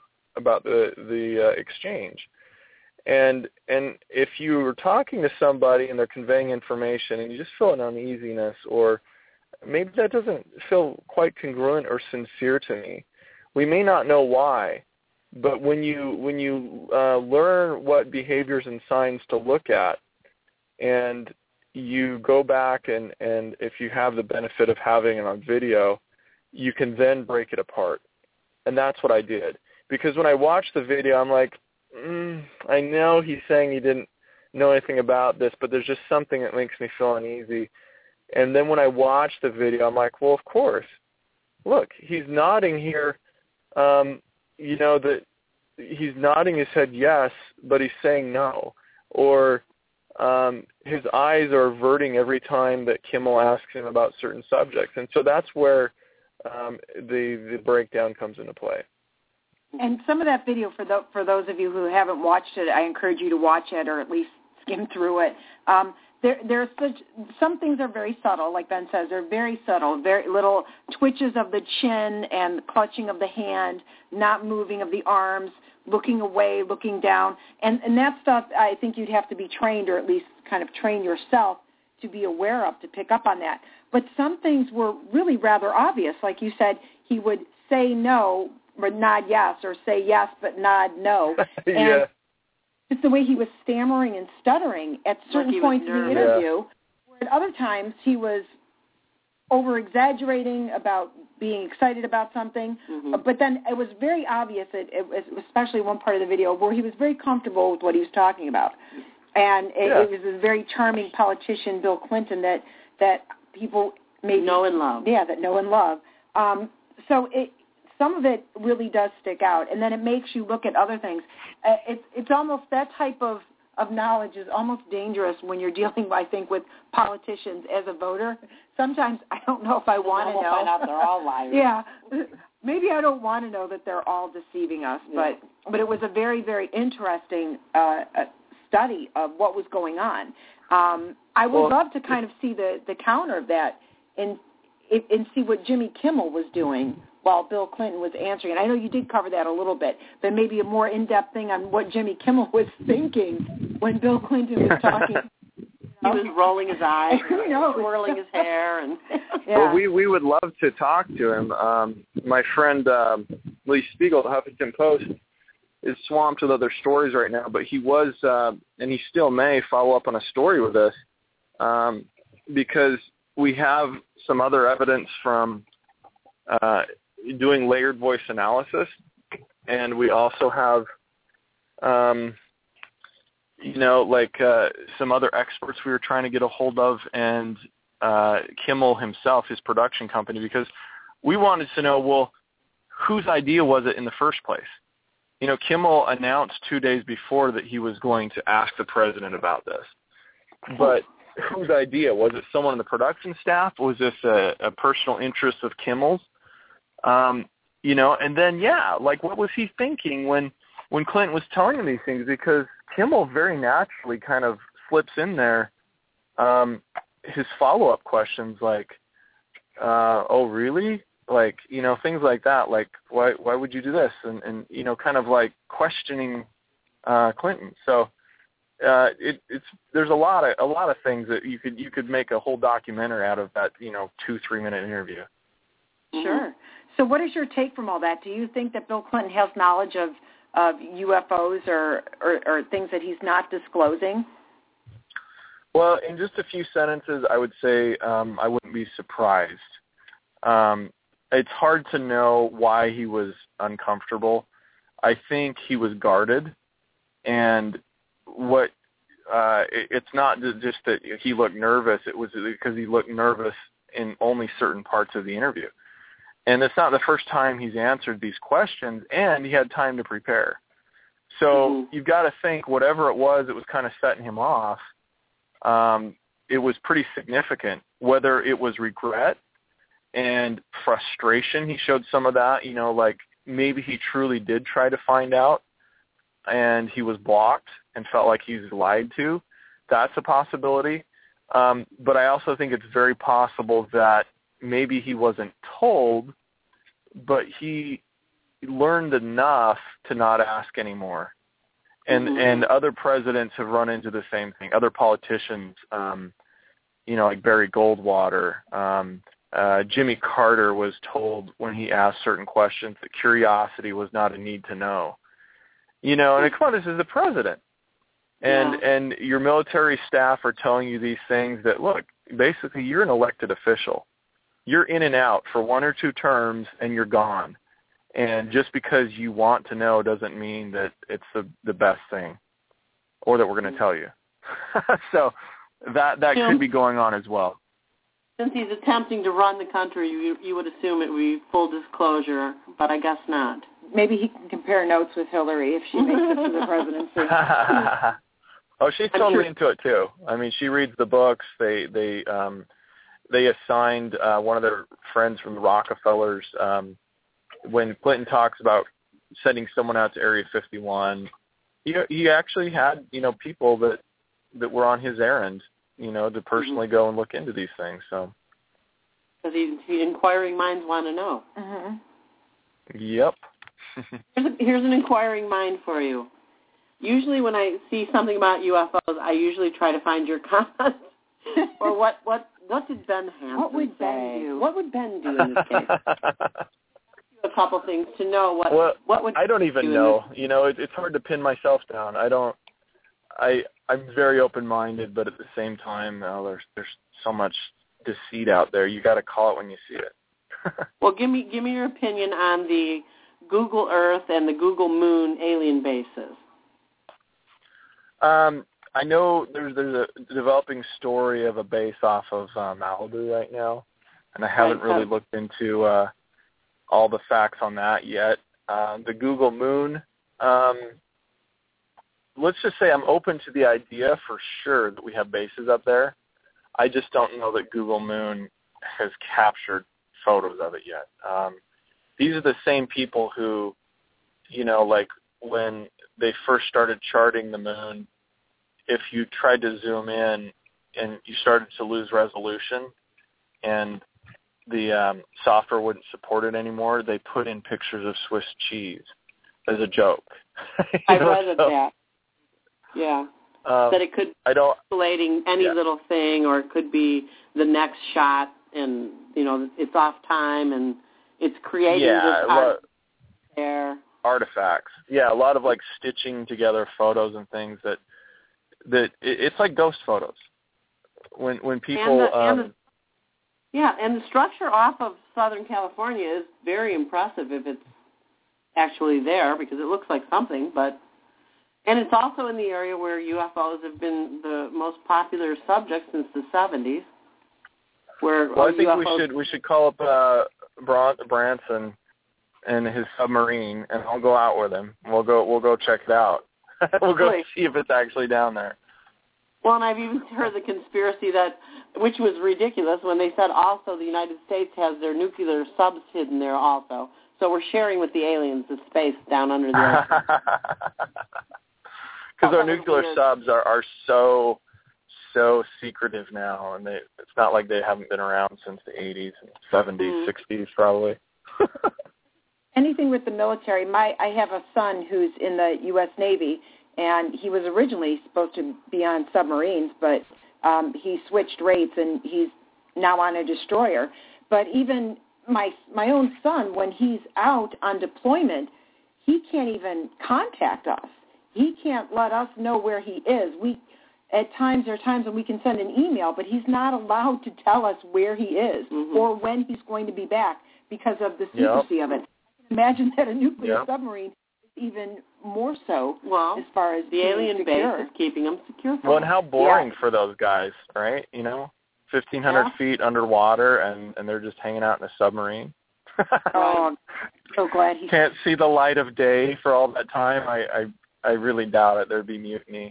the exchange. And if you were talking to somebody and they're conveying information and you just feel an uneasiness, or maybe that doesn't feel quite congruent or sincere to me, we may not know why. But when you learn what behaviors and signs to look at, and you go back and if you have the benefit of having it on video, you can then break it apart. And that's what I did. Because when I watched the video, I'm like, I know he's saying he didn't know anything about this, but there's just something that makes me feel uneasy. And then when I watched the video, I'm like, well, of course. Look, he's nodding here. That he's nodding his head yes, but he's saying no. Or his eyes are averting every time that Kimmel asks him about certain subjects. And so that's where the breakdown comes into play. And some of that video, for those of you who haven't watched it, I encourage you to watch it or at least skim through it. There's some things are very subtle, like Ben says. They're very subtle, very little twitches of the chin and clutching of the hand, not moving of the arms, looking away, looking down. And that stuff, I think you'd have to be trained, or at least kind of train yourself to be aware of, to pick up on that. But some things were really rather obvious. Like you said, he would say no but nod yes, or say yes but nod no. Yeah. And it's the way he was stammering and stuttering at certain points in the interview, where at other times he was over-exaggerating about being excited about something. Mm-hmm. But then it was very obvious, it was especially one part of the video, where he was very comfortable with what he was talking about. And it was a very charming politician, Bill Clinton, that people maybe know and love. Yeah, that know and love. So some of it really does stick out, and then it makes you look at other things. It's almost that type of knowledge is almost dangerous when you're dealing, I think, with politicians as a voter. Sometimes I don't know if I want to know. We'll find out they're all liars. Yeah, maybe I don't want to know that they're all deceiving us, but it was a very, very interesting study of what was going on. I would love to kind of see the counter of that and see what Jimmy Kimmel was doing while Bill Clinton was answering. And I know you did cover that a little bit, but maybe a more in-depth thing on what Jimmy Kimmel was thinking when Bill Clinton was talking. He was rolling his eyes, twirling his hair. And Well, we would love to talk to him. My friend Lee Spiegel, the Huffington Post, is swamped with other stories right now, but he was, and he still may, follow up on a story with us because we have some other evidence from doing layered voice analysis, and we also have, some other experts we were trying to get a hold of, and Kimmel himself, his production company, because we wanted to know, well, whose idea was it in the first place? Kimmel announced 2 days before that he was going to ask the president about this, but whose idea? Was it someone on the production staff? Was this a personal interest of Kimmel's? And then, what was he thinking when Clinton was telling him these things? Because Kimmel very naturally kind of slips in there his follow-up questions like, oh, really? Things like that, like, why would you do this? And kind of like questioning Clinton. So there's a lot of things that you could make a whole documentary out of that 2-3 minute interview. Sure. So what is your take from all that? Do you think that Bill Clinton has knowledge of UFOs or things that he's not disclosing? Well, in just a few sentences, I would say I wouldn't be surprised. It's hard to know why he was uncomfortable. I think he was guarded, and it's not just that he looked nervous. It was because he looked nervous in only certain parts of the interview. And it's not the first time he's answered these questions, and he had time to prepare. So you've got to think whatever it was kind of setting him off. It was pretty significant, whether it was regret and frustration. He showed some of that, like maybe he truly did try to find out and he was blocked and felt like he was lied to. That's a possibility. But I also think it's very possible that maybe he wasn't told, but he learned enough to not ask anymore. And other presidents have run into the same thing. Other politicians, like Barry Goldwater, Jimmy Carter was told when he asked certain questions that curiosity was not a need to know. And come on, this is the president. And your military staff are telling you these things that, look, basically you're an elected official. You're in and out for 1 or 2 terms and you're gone. And just because you want to know doesn't mean that it's the best thing or that we're going to tell you. So that could be going on as well. Since he's attempting to run the country, you would assume it would be full disclosure, but I guess not. Maybe he can compare notes with Hillary if she makes it to the presidency. Oh, she's totally into it too. I mean, she reads the books. They assigned one of their friends from the Rockefellers. When Clinton talks about sending someone out to Area 51, he actually had people that were on his errand, to personally go and look into these things. So, because inquiring minds want to know. Yep. Here's an inquiring mind for you. Usually, when I see something about UFOs, I usually try to find your comments or what did Ben Hansen What would say? Ben do? What would Ben do in this case? A couple things to know what would I don't even know. It's hard to pin myself down. I'm very open-minded, but at the same time, there's so much deceit out there. You got to call it when you see it. Well, give me your opinion on the Google Earth and the Google Moon alien bases. I know there's a developing story of a base off of Malibu right now, and I haven't really looked into all the facts on that yet. The Google Moon, let's just say I'm open to the idea for sure that we have bases up there. I just don't know that Google Moon has captured photos of it yet. These are the same people who, like when they first started charting the moon, if you tried to zoom in and you started to lose resolution and the software wouldn't support it anymore, they put in pictures of Swiss cheese as a joke. I read that. Yeah. That it could be isolating any little thing, or it could be the next shot, and it's off time, and it's creating this artifacts. Yeah, a lot of like stitching together photos and things that it's like ghost photos. When people and the structure off of Southern California is very impressive if it's actually there, because it looks like something, and it's also in the area where UFOs have been the most popular subject since the 70s. I think we should call up Branson and his submarine, and I'll go out with him. We'll go check it out. We'll go see if it's actually down there. Well, and I've even heard the conspiracy which was ridiculous, when they said also the United States has their nuclear subs hidden there also. So we're sharing with the aliens the space down under the earth. Because our nuclear subs are so secretive now, and it's not like they haven't been around since the 80s, 70s, 60s probably. Anything with the military. I have a son who's in the U.S. Navy, and he was originally supposed to be on submarines, but he switched rates, and he's now on a destroyer. But even my own son, when he's out on deployment, he can't even contact us. He can't let us know where he is. There are times when we can send an email, but he's not allowed to tell us where he is or when he's going to be back because of the secrecy of it. Imagine that a nuclear submarine is even more so. Well, as far as the alien secure. base is keeping them secure. Well, and how boring for those guys, right? 1,500 feet underwater, and they're just hanging out in a submarine. Oh, I'm so glad he can't see the light of day for all that time. I really doubt it. There'd be mutiny.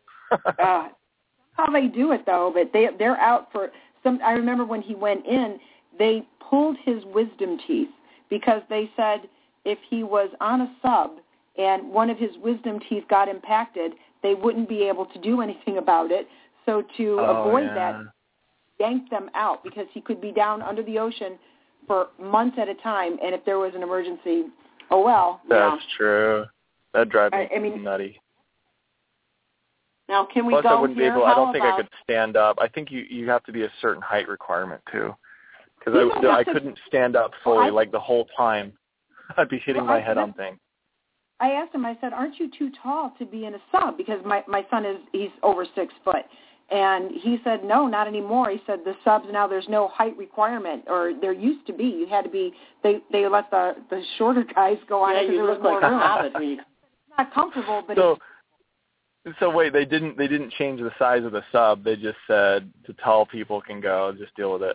How they do it though, but they're out for some. I remember when he went in, they pulled his wisdom teeth because they said if he was on a sub and one of his wisdom teeth got impacted, they wouldn't be able to do anything about it. So to avoid that, yanked them out because he could be down under the ocean for months at a time, and if there was an emergency, oh well. That's true. That'd drive me nutty. Now, can we Plus, go I wouldn't here? be able. I don't think I could stand up. I think you have to be a certain height requirement too, because I couldn't stand up fully like the whole time. I'd be hitting my head on things. I asked him. I said, "Aren't you too tall to be in a sub?" Because my son he's over 6 foot. And he said, no, not anymore. He said the subs now there's no height requirement, or there used to be. You had to be. They let the shorter guys go on it because there was more room. It's not comfortable, but so wait, they didn't change the size of the sub. They just said the tall people can go. Just deal with it.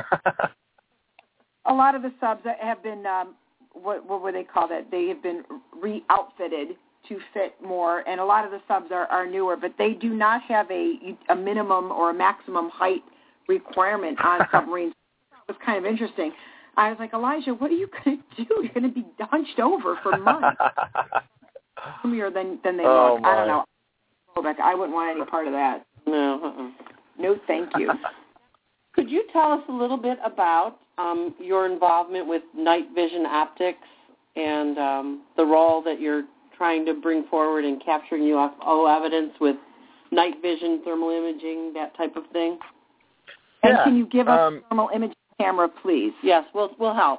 A lot of the subs have been what would they call that? They have been re-outfitted to fit more, and a lot of the subs are newer, but they do not have a minimum or a maximum height requirement on submarines. It was kind of interesting. I was like, Elijah, what are you going to do? You're going to be hunched over for months. More than they look. I don't know. I wouldn't want any part of that. No. No, thank you. Could you tell us a little bit about your involvement with night vision optics and the role that you're trying to bring forward in capturing UFO evidence with night vision, thermal imaging, that type of thing? And can you give us a thermal imaging camera, please? Yes, we'll help.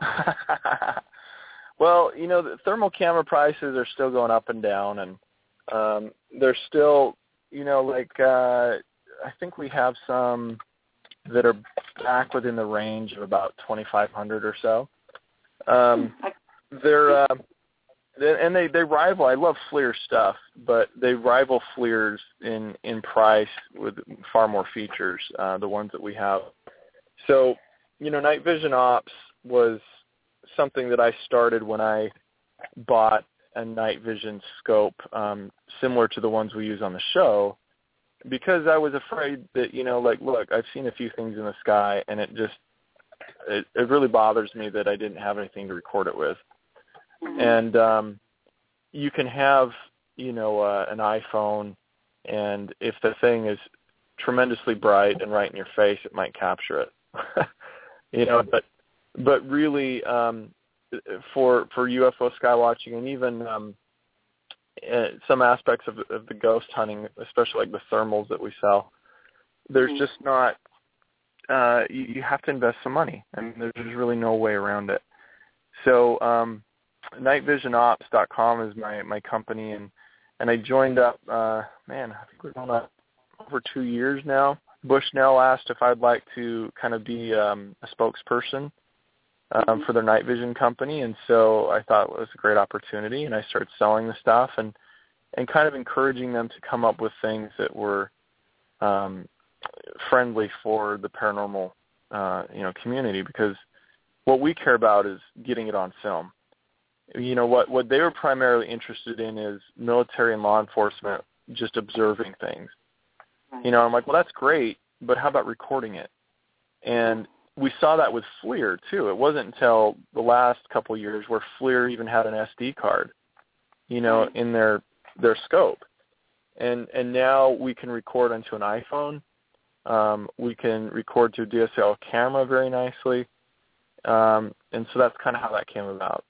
Well, the thermal camera prices are still going up and down, and they're still, I think we have some that are back within the range of about $2,500 or so. They're and they rival. I love FLIR stuff, but they rival FLIRs in price with far more features. The ones that we have. So, night vision ops was something that I started when I bought a night vision scope similar to the ones we use on the show, because I was afraid that look, I've seen a few things in the sky, and it really bothers me that I didn't have anything to record it with. And you can have, an iPhone, and if the thing is tremendously bright and right in your face, it might capture it. But really, for UFO sky watching, and even some aspects of the ghost hunting, especially like the thermals that we sell, there's just not. You have to invest some money, and there's really no way around it. So nightvisionops.com is my company, and I joined up, I think we're going on over 2 years now. Bushnell asked if I'd like to kind of be a spokesperson for their night vision company, and so I thought it was a great opportunity, and I started selling the stuff and kind of encouraging them to come up with things that were friendly for the paranormal community, because what we care about is getting it on film. What they were primarily interested in is military and law enforcement just observing things. I'm like, well, that's great, but how about recording it? And we saw that with FLIR too. It wasn't until the last couple of years where FLIR even had an SD card, in their scope. And now we can record onto an iPhone. We can record to a DSLR camera very nicely. And so that's kind of how that came about.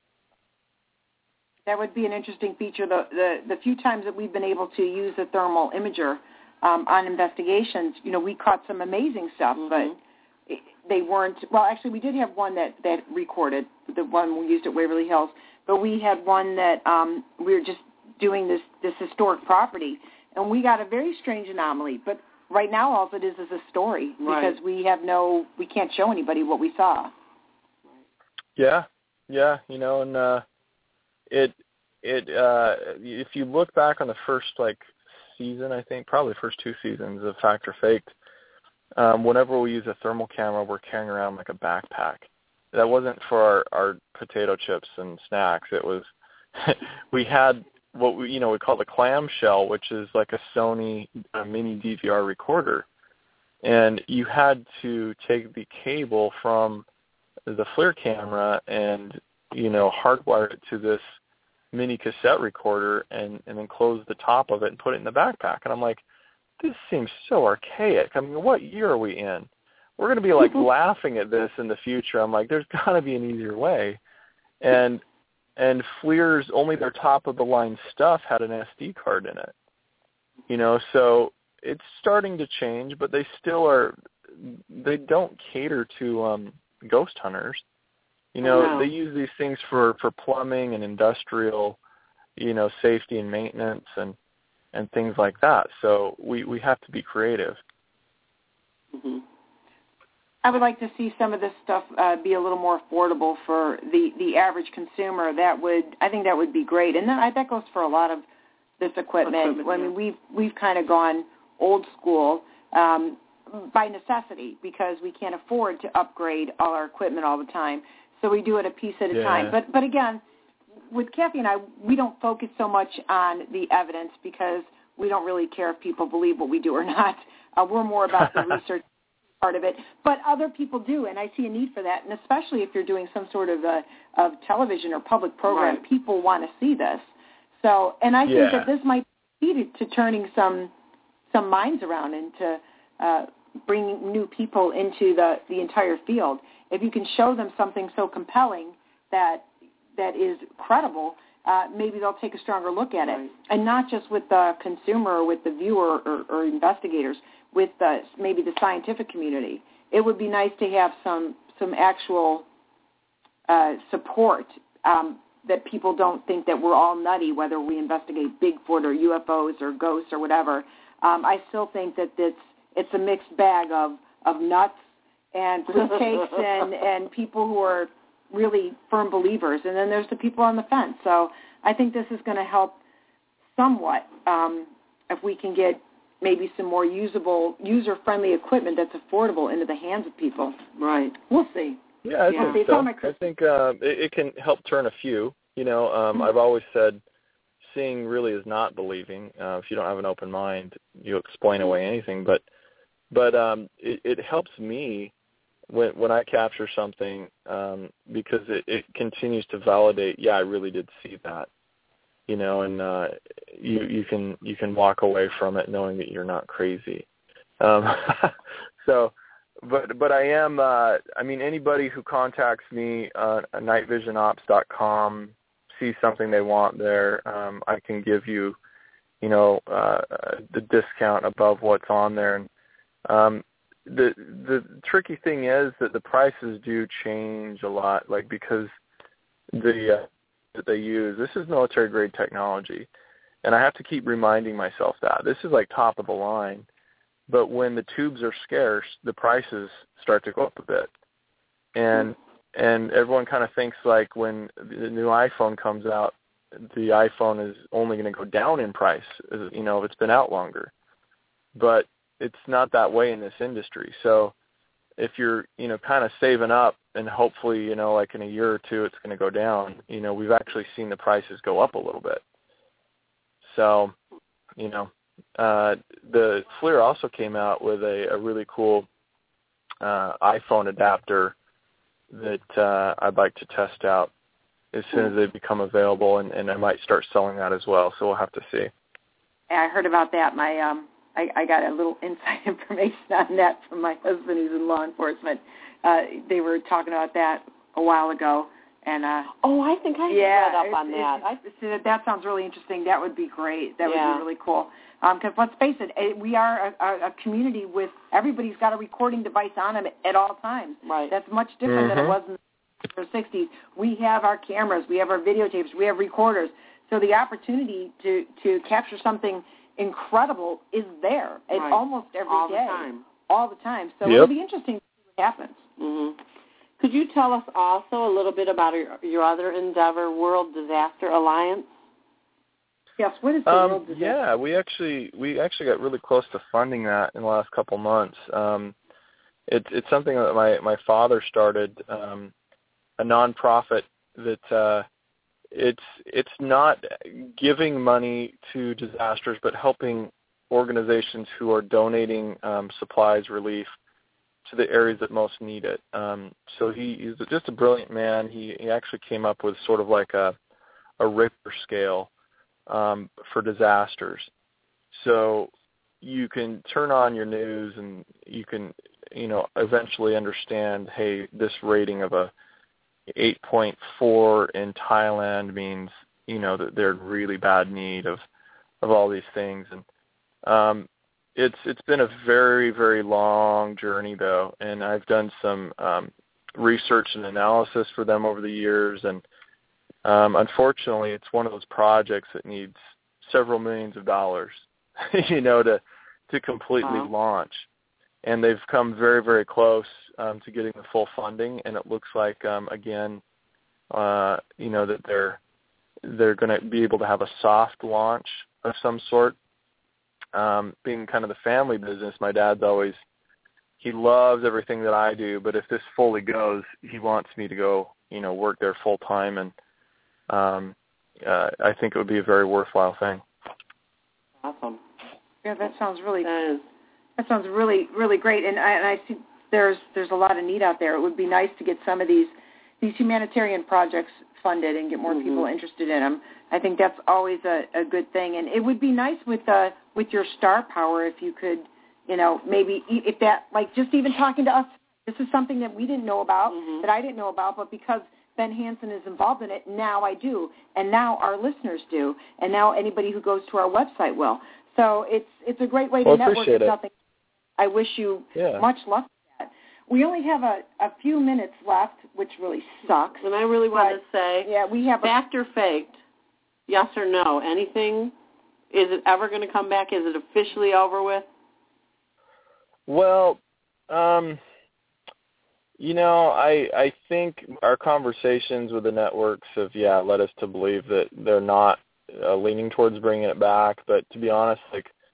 That would be an interesting feature. The few times that we've been able to use a thermal imager on investigations, we caught some amazing stuff, but they weren't. Well, actually, we did have one that recorded, the one we used at Waverly Hills, but we had one that we were just doing this historic property, and we got a very strange anomaly. But right now, all it is a story, because we can't show anybody what we saw. Yeah, and if you look back on the first season, I think probably the first 2 seasons of Fact or Faked, whenever we use a thermal camera, we're carrying around like a backpack. That wasn't for our potato chips and snacks. It was we had what we call the clamshell, which is like a Sony mini DVR recorder, and you had to take the cable from the FLIR camera and hardwire it to this mini cassette recorder and then close the top of it and put it in the backpack. And I'm like, this seems so archaic. I mean, what year are we in? We're going to be laughing at this in the future. I'm like, there's got to be an easier way. And FLIR's only their top of the line stuff had an SD card in it. So it's starting to change, but they still they don't cater to ghost hunters. No. They use these things for plumbing and industrial, safety and maintenance and things like that. So we have to be creative. Mm-hmm. I would like to see some of this stuff be a little more affordable for the average consumer. I think that would be great. And that goes for a lot of this equipment. I mean, we've kind of gone old school by necessity because we can't afford to upgrade all our equipment all the time. So we do it a piece at a time. But again, with Kathy and I, we don't focus so much on the evidence because we don't really care if people believe what we do or not. We're more about the research part of it. But other people do, and I see a need for that. And especially if you're doing some sort of television or public program, right. People want to see this. So, and I think that this might be to turning some minds around and to bringing new people into the entire field. If you can show them something so compelling that is credible, maybe they'll take a stronger look at it. And not just with the consumer or with the viewer or investigators, with maybe the scientific community. It would be nice to have some actual support that people don't think that we're all nutty, whether we investigate Bigfoot or UFOs or ghosts or whatever. I still think that it's a mixed bag of nuts and fruitcakes and people who are really firm believers. And then there's the people on the fence. So I think this is going to help somewhat if we can get maybe some more user-friendly equipment that's affordable into the hands of people. Right. We'll see. Yeah, I think so. I think it can help turn a few. I've always said seeing really is not believing. If you don't have an open mind, you explain away anything. But it helps me when I capture something because it continues to validate, yeah, I really did see that. And you can walk away from it knowing that you're not crazy. So, but I am. Anybody who contacts me on nightvisionops.com, sees something they want there, I can give you, the discount above what's on there. And the tricky thing is that the prices do change a lot, because that they use. This is military-grade technology, and I have to keep reminding myself that. This is top of the line, but when the tubes are scarce, the prices start to go up a bit. And everyone kind of thinks when the new iPhone comes out, the iPhone is only going to go down in price, if it's been out longer. But it's not that way in this industry. So if you're, kind of saving up and hopefully, in a year or two it's going to go down, we've actually seen the prices go up a little bit. So, the FLIR also came out with a really cool iPhone adapter that I'd like to test out as soon as they become available, and I might start selling that as well. So we'll have to see. Yeah, I heard about that. I got a little inside information on that from my husband who's in law enforcement. They were talking about that a while ago. And I think I read up on that. That sounds really interesting. That would be great. That would be really cool. Because let's face it, we are a community with everybody's got a recording device on them at all times. Right. That's much different than it was in the 60s. We have our cameras. We have our videotapes. We have recorders. So the opportunity to capture something incredible is there almost every day. All the time. So it'll be interesting to see what happens. Mm-hmm. Could you tell us also a little bit about your other endeavor, World Disaster Alliance? Yes, what is the World Disaster? Yeah, we actually got really close to funding that in the last couple months. It's something that my father started, a nonprofit that it's not giving money to disasters, but helping organizations who are donating supplies, relief to the areas that most need it. So he's just a brilliant man. He actually came up with sort of like a Richter scale for disasters. So you can turn on your news and you can, eventually understand, hey, this rating of a 8.4 in Thailand means, that they're in really bad need of all these things. And it's been a very, very long journey, though, and I've done some research and analysis for them over the years, and unfortunately, it's one of those projects that needs several millions of dollars, to completely launch. And they've come very, very close to getting the full funding, and it looks like, again, that they're going to be able to have a soft launch of some sort. Being kind of the family business, my dad's he loves everything that I do, but if this fully goes, he wants me to go, work there full time, and I think it would be a very worthwhile thing. Awesome. Yeah, that sounds really really great, and I see there's a lot of need out there. It would be nice to get some of these humanitarian projects funded and get more people interested in them. I think that's always a good thing, and it would be nice with your star power if you could, maybe if that, like, just even talking to us. This is something that we didn't know about, that I didn't know about, but because Ben Hansen is involved in it, now I do, and now our listeners do, and now anybody who goes to our website will. So it's a great way to network. Appreciate it. I wish you much luck with that. We only have a few minutes left, which really sucks. And I really want to say, we have fact or faked, yes or no, anything? Is it ever going to come back? Is it officially over with? Well, I think our conversations with the networks have, led us to believe that they're not leaning towards bringing it back. But to be honest,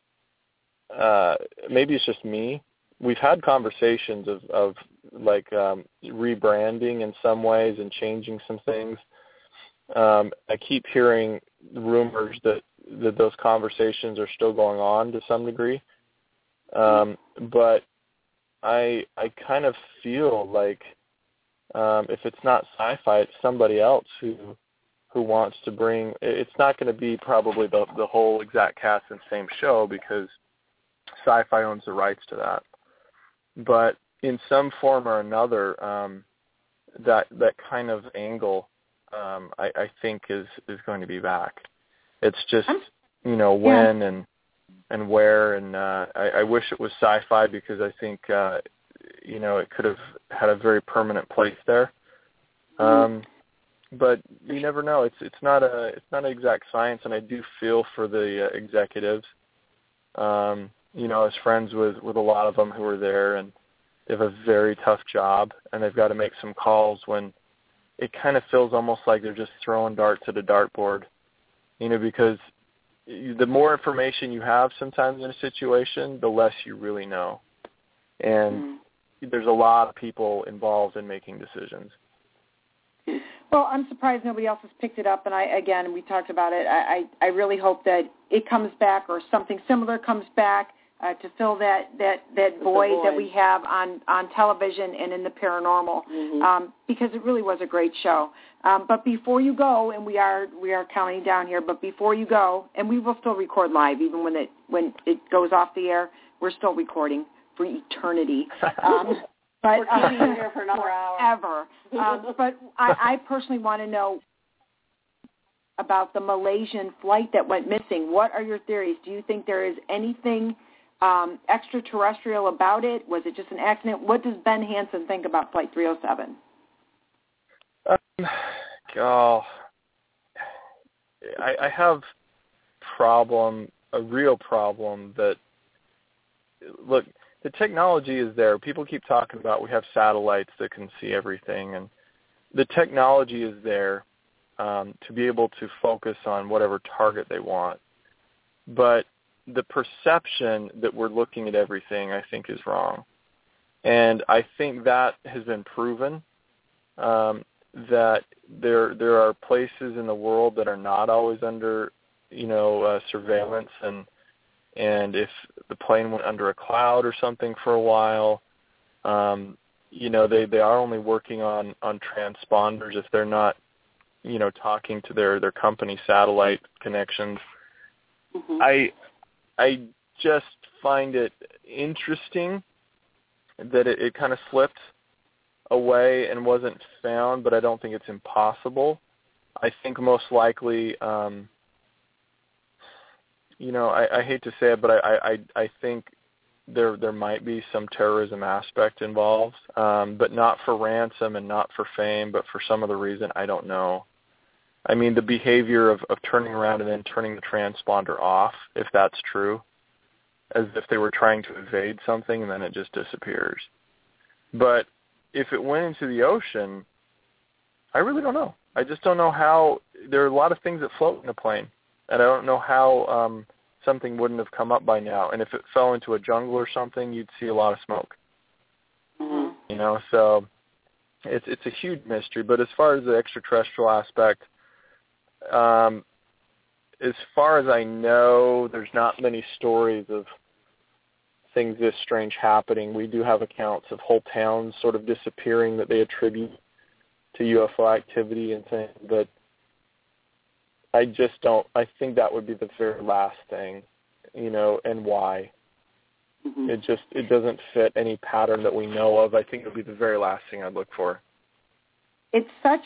maybe it's just me. We've had conversations of rebranding in some ways and changing some things. I keep hearing rumors that those conversations are still going on to some degree. But I kind of feel like if it's not Sci-Fi, it's somebody else who wants to bring. It's not going to be probably the whole exact cast and same show because Sci-Fi owns the rights to that. But in some form or another, that kind of angle, I think is going to be back. It's just when and where, and I wish it was Sci-Fi because I think it could have had a very permanent place there. But you never know. It's not an exact science, and I do feel for the executives. I was friends with a lot of them who were there, and they have a very tough job, and they've got to make some calls when it kind of feels almost like they're just throwing darts at a dartboard, because the more information you have sometimes in a situation, the less you really know. And there's a lot of people involved in making decisions. Well, I'm surprised nobody else has picked it up, and we talked about it. I really hope that it comes back or something similar comes back to fill that void that we have on television and in the paranormal, because it really was a great show. But before you go, and we are counting down here, but before you go, and we will still record live even when it goes off the air, we're still recording for eternity. But we're keeping here for another hour. Ever. But I personally want to know about the Malaysian flight that went missing. What are your theories? Do you think there is anything extraterrestrial about it? Was it just an accident? What does Ben Hansen think about Flight 307? I have a real problem that, look, the technology is there. People keep talking about we have satellites that can see everything, and the technology is there. to be able to focus on whatever target they want. But the perception that we're looking at everything, I think, is wrong. And I think that has been proven, that there are places in the world that are not always under, surveillance, and if the plane went under a cloud or something for a while, they are only working on transponders if they're not, talking to their company satellite connections. Mm-hmm. I just find it interesting that it kind of slipped away and wasn't found, but I don't think it's impossible. I think most likely, I hate to say it, but I think there might be some terrorism aspect involved, but not for ransom and not for fame, but for some other reason, I don't know. I mean, the behavior of turning around and then turning the transponder off, if that's true, as if they were trying to evade something and then it just disappears. But if it went into the ocean, I really don't know. I just don't know how. There are a lot of things that float in a plane, and I don't know how something wouldn't have come up by now. And if it fell into a jungle or something, you'd see a lot of smoke. Mm-hmm. So it's a huge mystery. But as far as the extraterrestrial aspect, as far as I know, there's not many stories of things this strange happening. We do have accounts of whole towns sort of disappearing that they attribute to UFO activity and things, but I just don't. I think that would be the very last thing, and why. Mm-hmm. It doesn't fit any pattern that we know of. I think it would be the very last thing I'd look for. It's such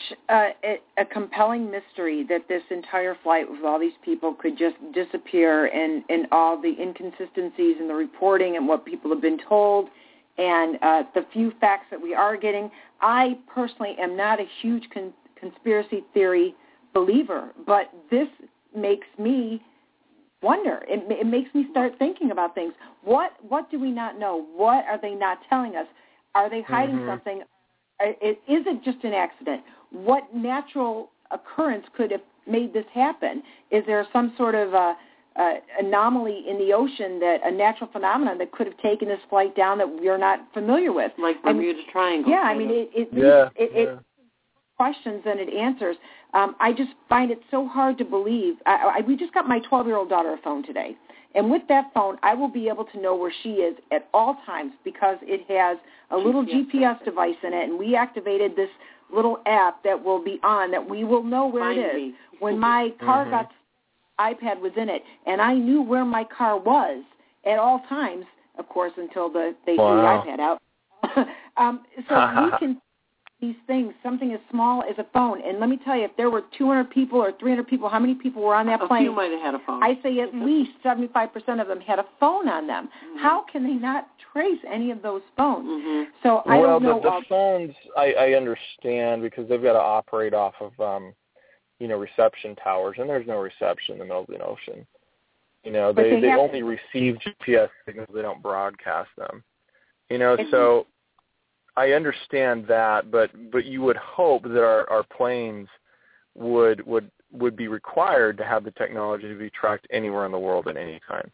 a compelling mystery that this entire flight with all these people could just disappear, and all the inconsistencies in the reporting and what people have been told, and the few facts that we are getting. I personally am not a huge conspiracy theory believer, but this makes me wonder. It makes me start thinking about things. What do we not know? What are they not telling us? Are they hiding something? Is it just an accident? What natural occurrence could have made this happen? Is there some sort of anomaly in the ocean, that a natural phenomenon that could have taken this flight down that we're not familiar with? Like Bermuda Triangle. Yeah, I mean, it questions and it answers. I just find it so hard to believe. We just got my 12-year-old daughter a phone today. And with that phone, I will be able to know where she is at all times because it has a little GPS device in it, and we activated this little app that will be on, that we will know where it is. When my car got, iPad was in it, and I knew where my car was at all times, of course, until they threw the iPad out. So we can these things, something as small as a phone. And let me tell you, if there were 200 people or 300 people, how many people were on that plane? A few might have had a phone. I say at least 75% of them had a phone on them. Mm-hmm. How can they not trace any of those phones? Mm-hmm. So I don't know. Well, the phones, I understand, because they've got to operate off of, reception towers, and there's no reception in the middle of the ocean. They only receive GPS signals. They don't broadcast them. So I understand that, but you would hope that our planes would be required to have the technology to be tracked anywhere in the world at any time.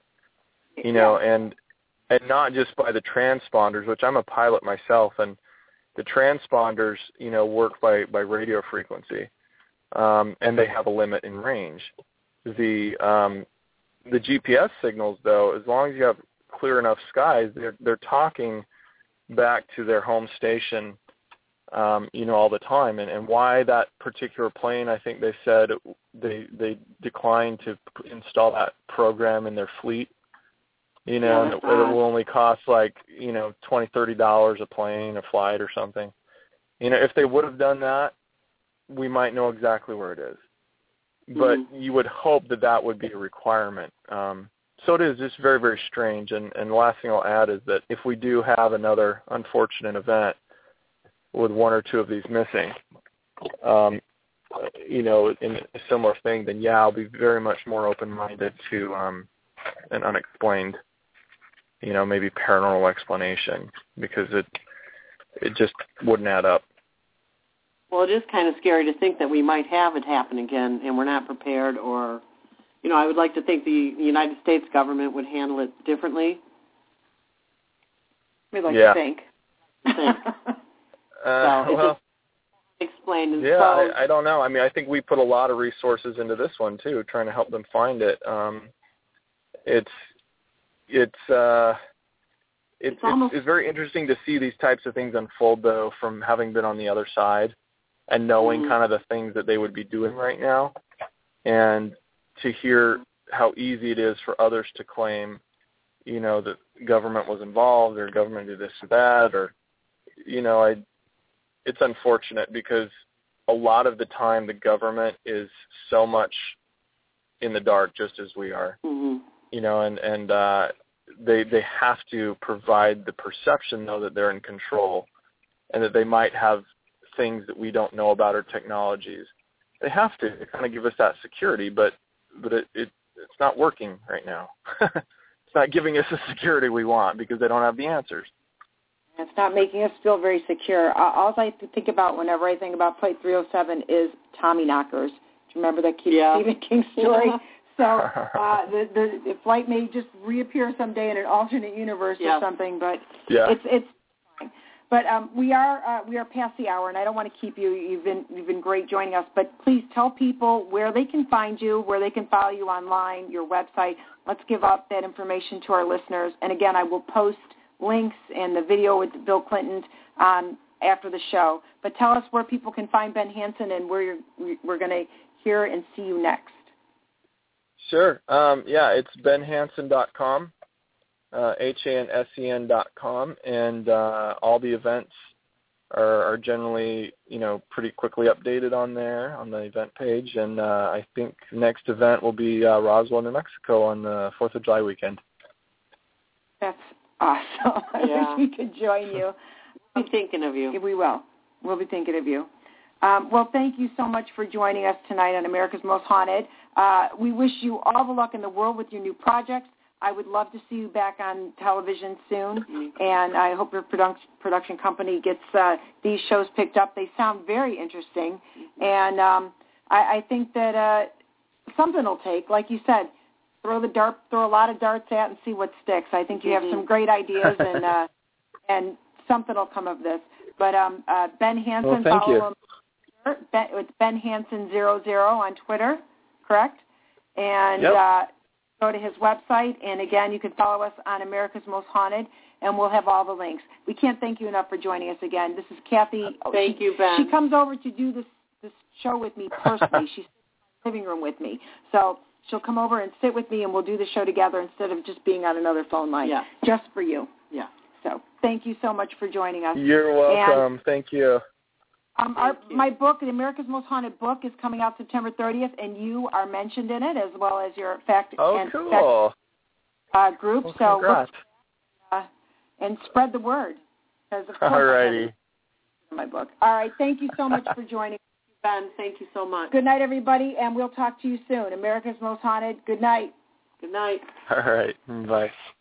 And not just by the transponders, which I'm a pilot myself, and the transponders, work by radio frequency, and they have a limit in range. The GPS signals, though, as long as you have clear enough skies, they're talking back to their home station, all the time. And why that particular plane, I think they said they declined to install that program in their fleet. And it will only cost $20, $30 a plane, a flight or something. If they would have done that, we might know exactly where it is. But you would hope that would be a requirement. So it is just very, very strange. And the last thing I'll add is that if we do have another unfortunate event with one or two of these missing, in a similar thing, then I'll be very much more open-minded to an unexplained, maybe paranormal explanation, because it just wouldn't add up. Well, it is kind of scary to think that we might have it happen again, and we're not prepared. Or, I would like to think the United States government would handle it differently. We'd like to think. Well, explained. Yeah, I don't know. I mean, I think we put a lot of resources into this one too, trying to help them find it. It's very interesting to see these types of things unfold, though, from having been on the other side and knowing kind of the things that they would be doing right now, and to hear how easy it is for others to claim, that government was involved or government did this or that, or, it's unfortunate because a lot of the time the government is so much in the dark, just as we are, and they have to provide the perception, though, that they're in control and that they might have things that we don't know about or technologies. They have to kind of give us that security, but it's not working right now. It's not giving us the security we want because they don't have the answers. It's not making us feel very secure. All I think about whenever I think about Flight 307 is Tommy Knockers. Do you remember that Stephen King story? So the flight may just reappear someday in an alternate universe or something, but it's fine. But we are past the hour, and I don't want to keep you. You've been great joining us, but please tell people where they can find you, where they can follow you online, your website. Let's give up that information to our listeners. And again, I will post links and the video with Bill Clinton after the show. But tell us where people can find Ben Hansen and where we're going to hear and see you next. Sure. It's benhansen.com, HANSEN.com, and all the events are generally, pretty quickly updated on there on the event page. And I think the next event will be Roswell, New Mexico on the 4th of July weekend. That's awesome. I wish we could join you. We'll be thinking of you. We will. We'll be thinking of you. Well, thank you so much for joining us tonight on America's Most Haunted. We wish you all the luck in the world with your new projects. I would love to see you back on television soon, and I hope your production company gets these shows picked up. They sound very interesting, and I think that something will take, like you said, throw a lot of darts at and see what sticks. I think you have some great ideas, and something will come of this. But Ben Hansen, follow him. It's Ben Hansen 00 on Twitter, correct? And go to his website. And again, you can follow us on America's Most Haunted, and we'll have all the links. We can't thank you enough for joining us again. This is Kathy. Thank you, Ben. She comes over to do this show with me personally. She's in the living room with me. So she'll come over and sit with me, and we'll do the show together instead of just being on another phone line. Yeah. Just for you. Yeah. So thank you so much for joining us. You're welcome. And thank you. My book, The America's Most Haunted book, is coming out September 30th, and you are mentioned in it as well as your fact and cool. Fact, group. Well, so congrats. And spread the word. Because of course Alrighty. My book. All right. Thank you so much for joining us, Ben. Thank you so much. Good night, everybody, and we'll talk to you soon. America's Most Haunted. Good night. Good night. All right. Bye.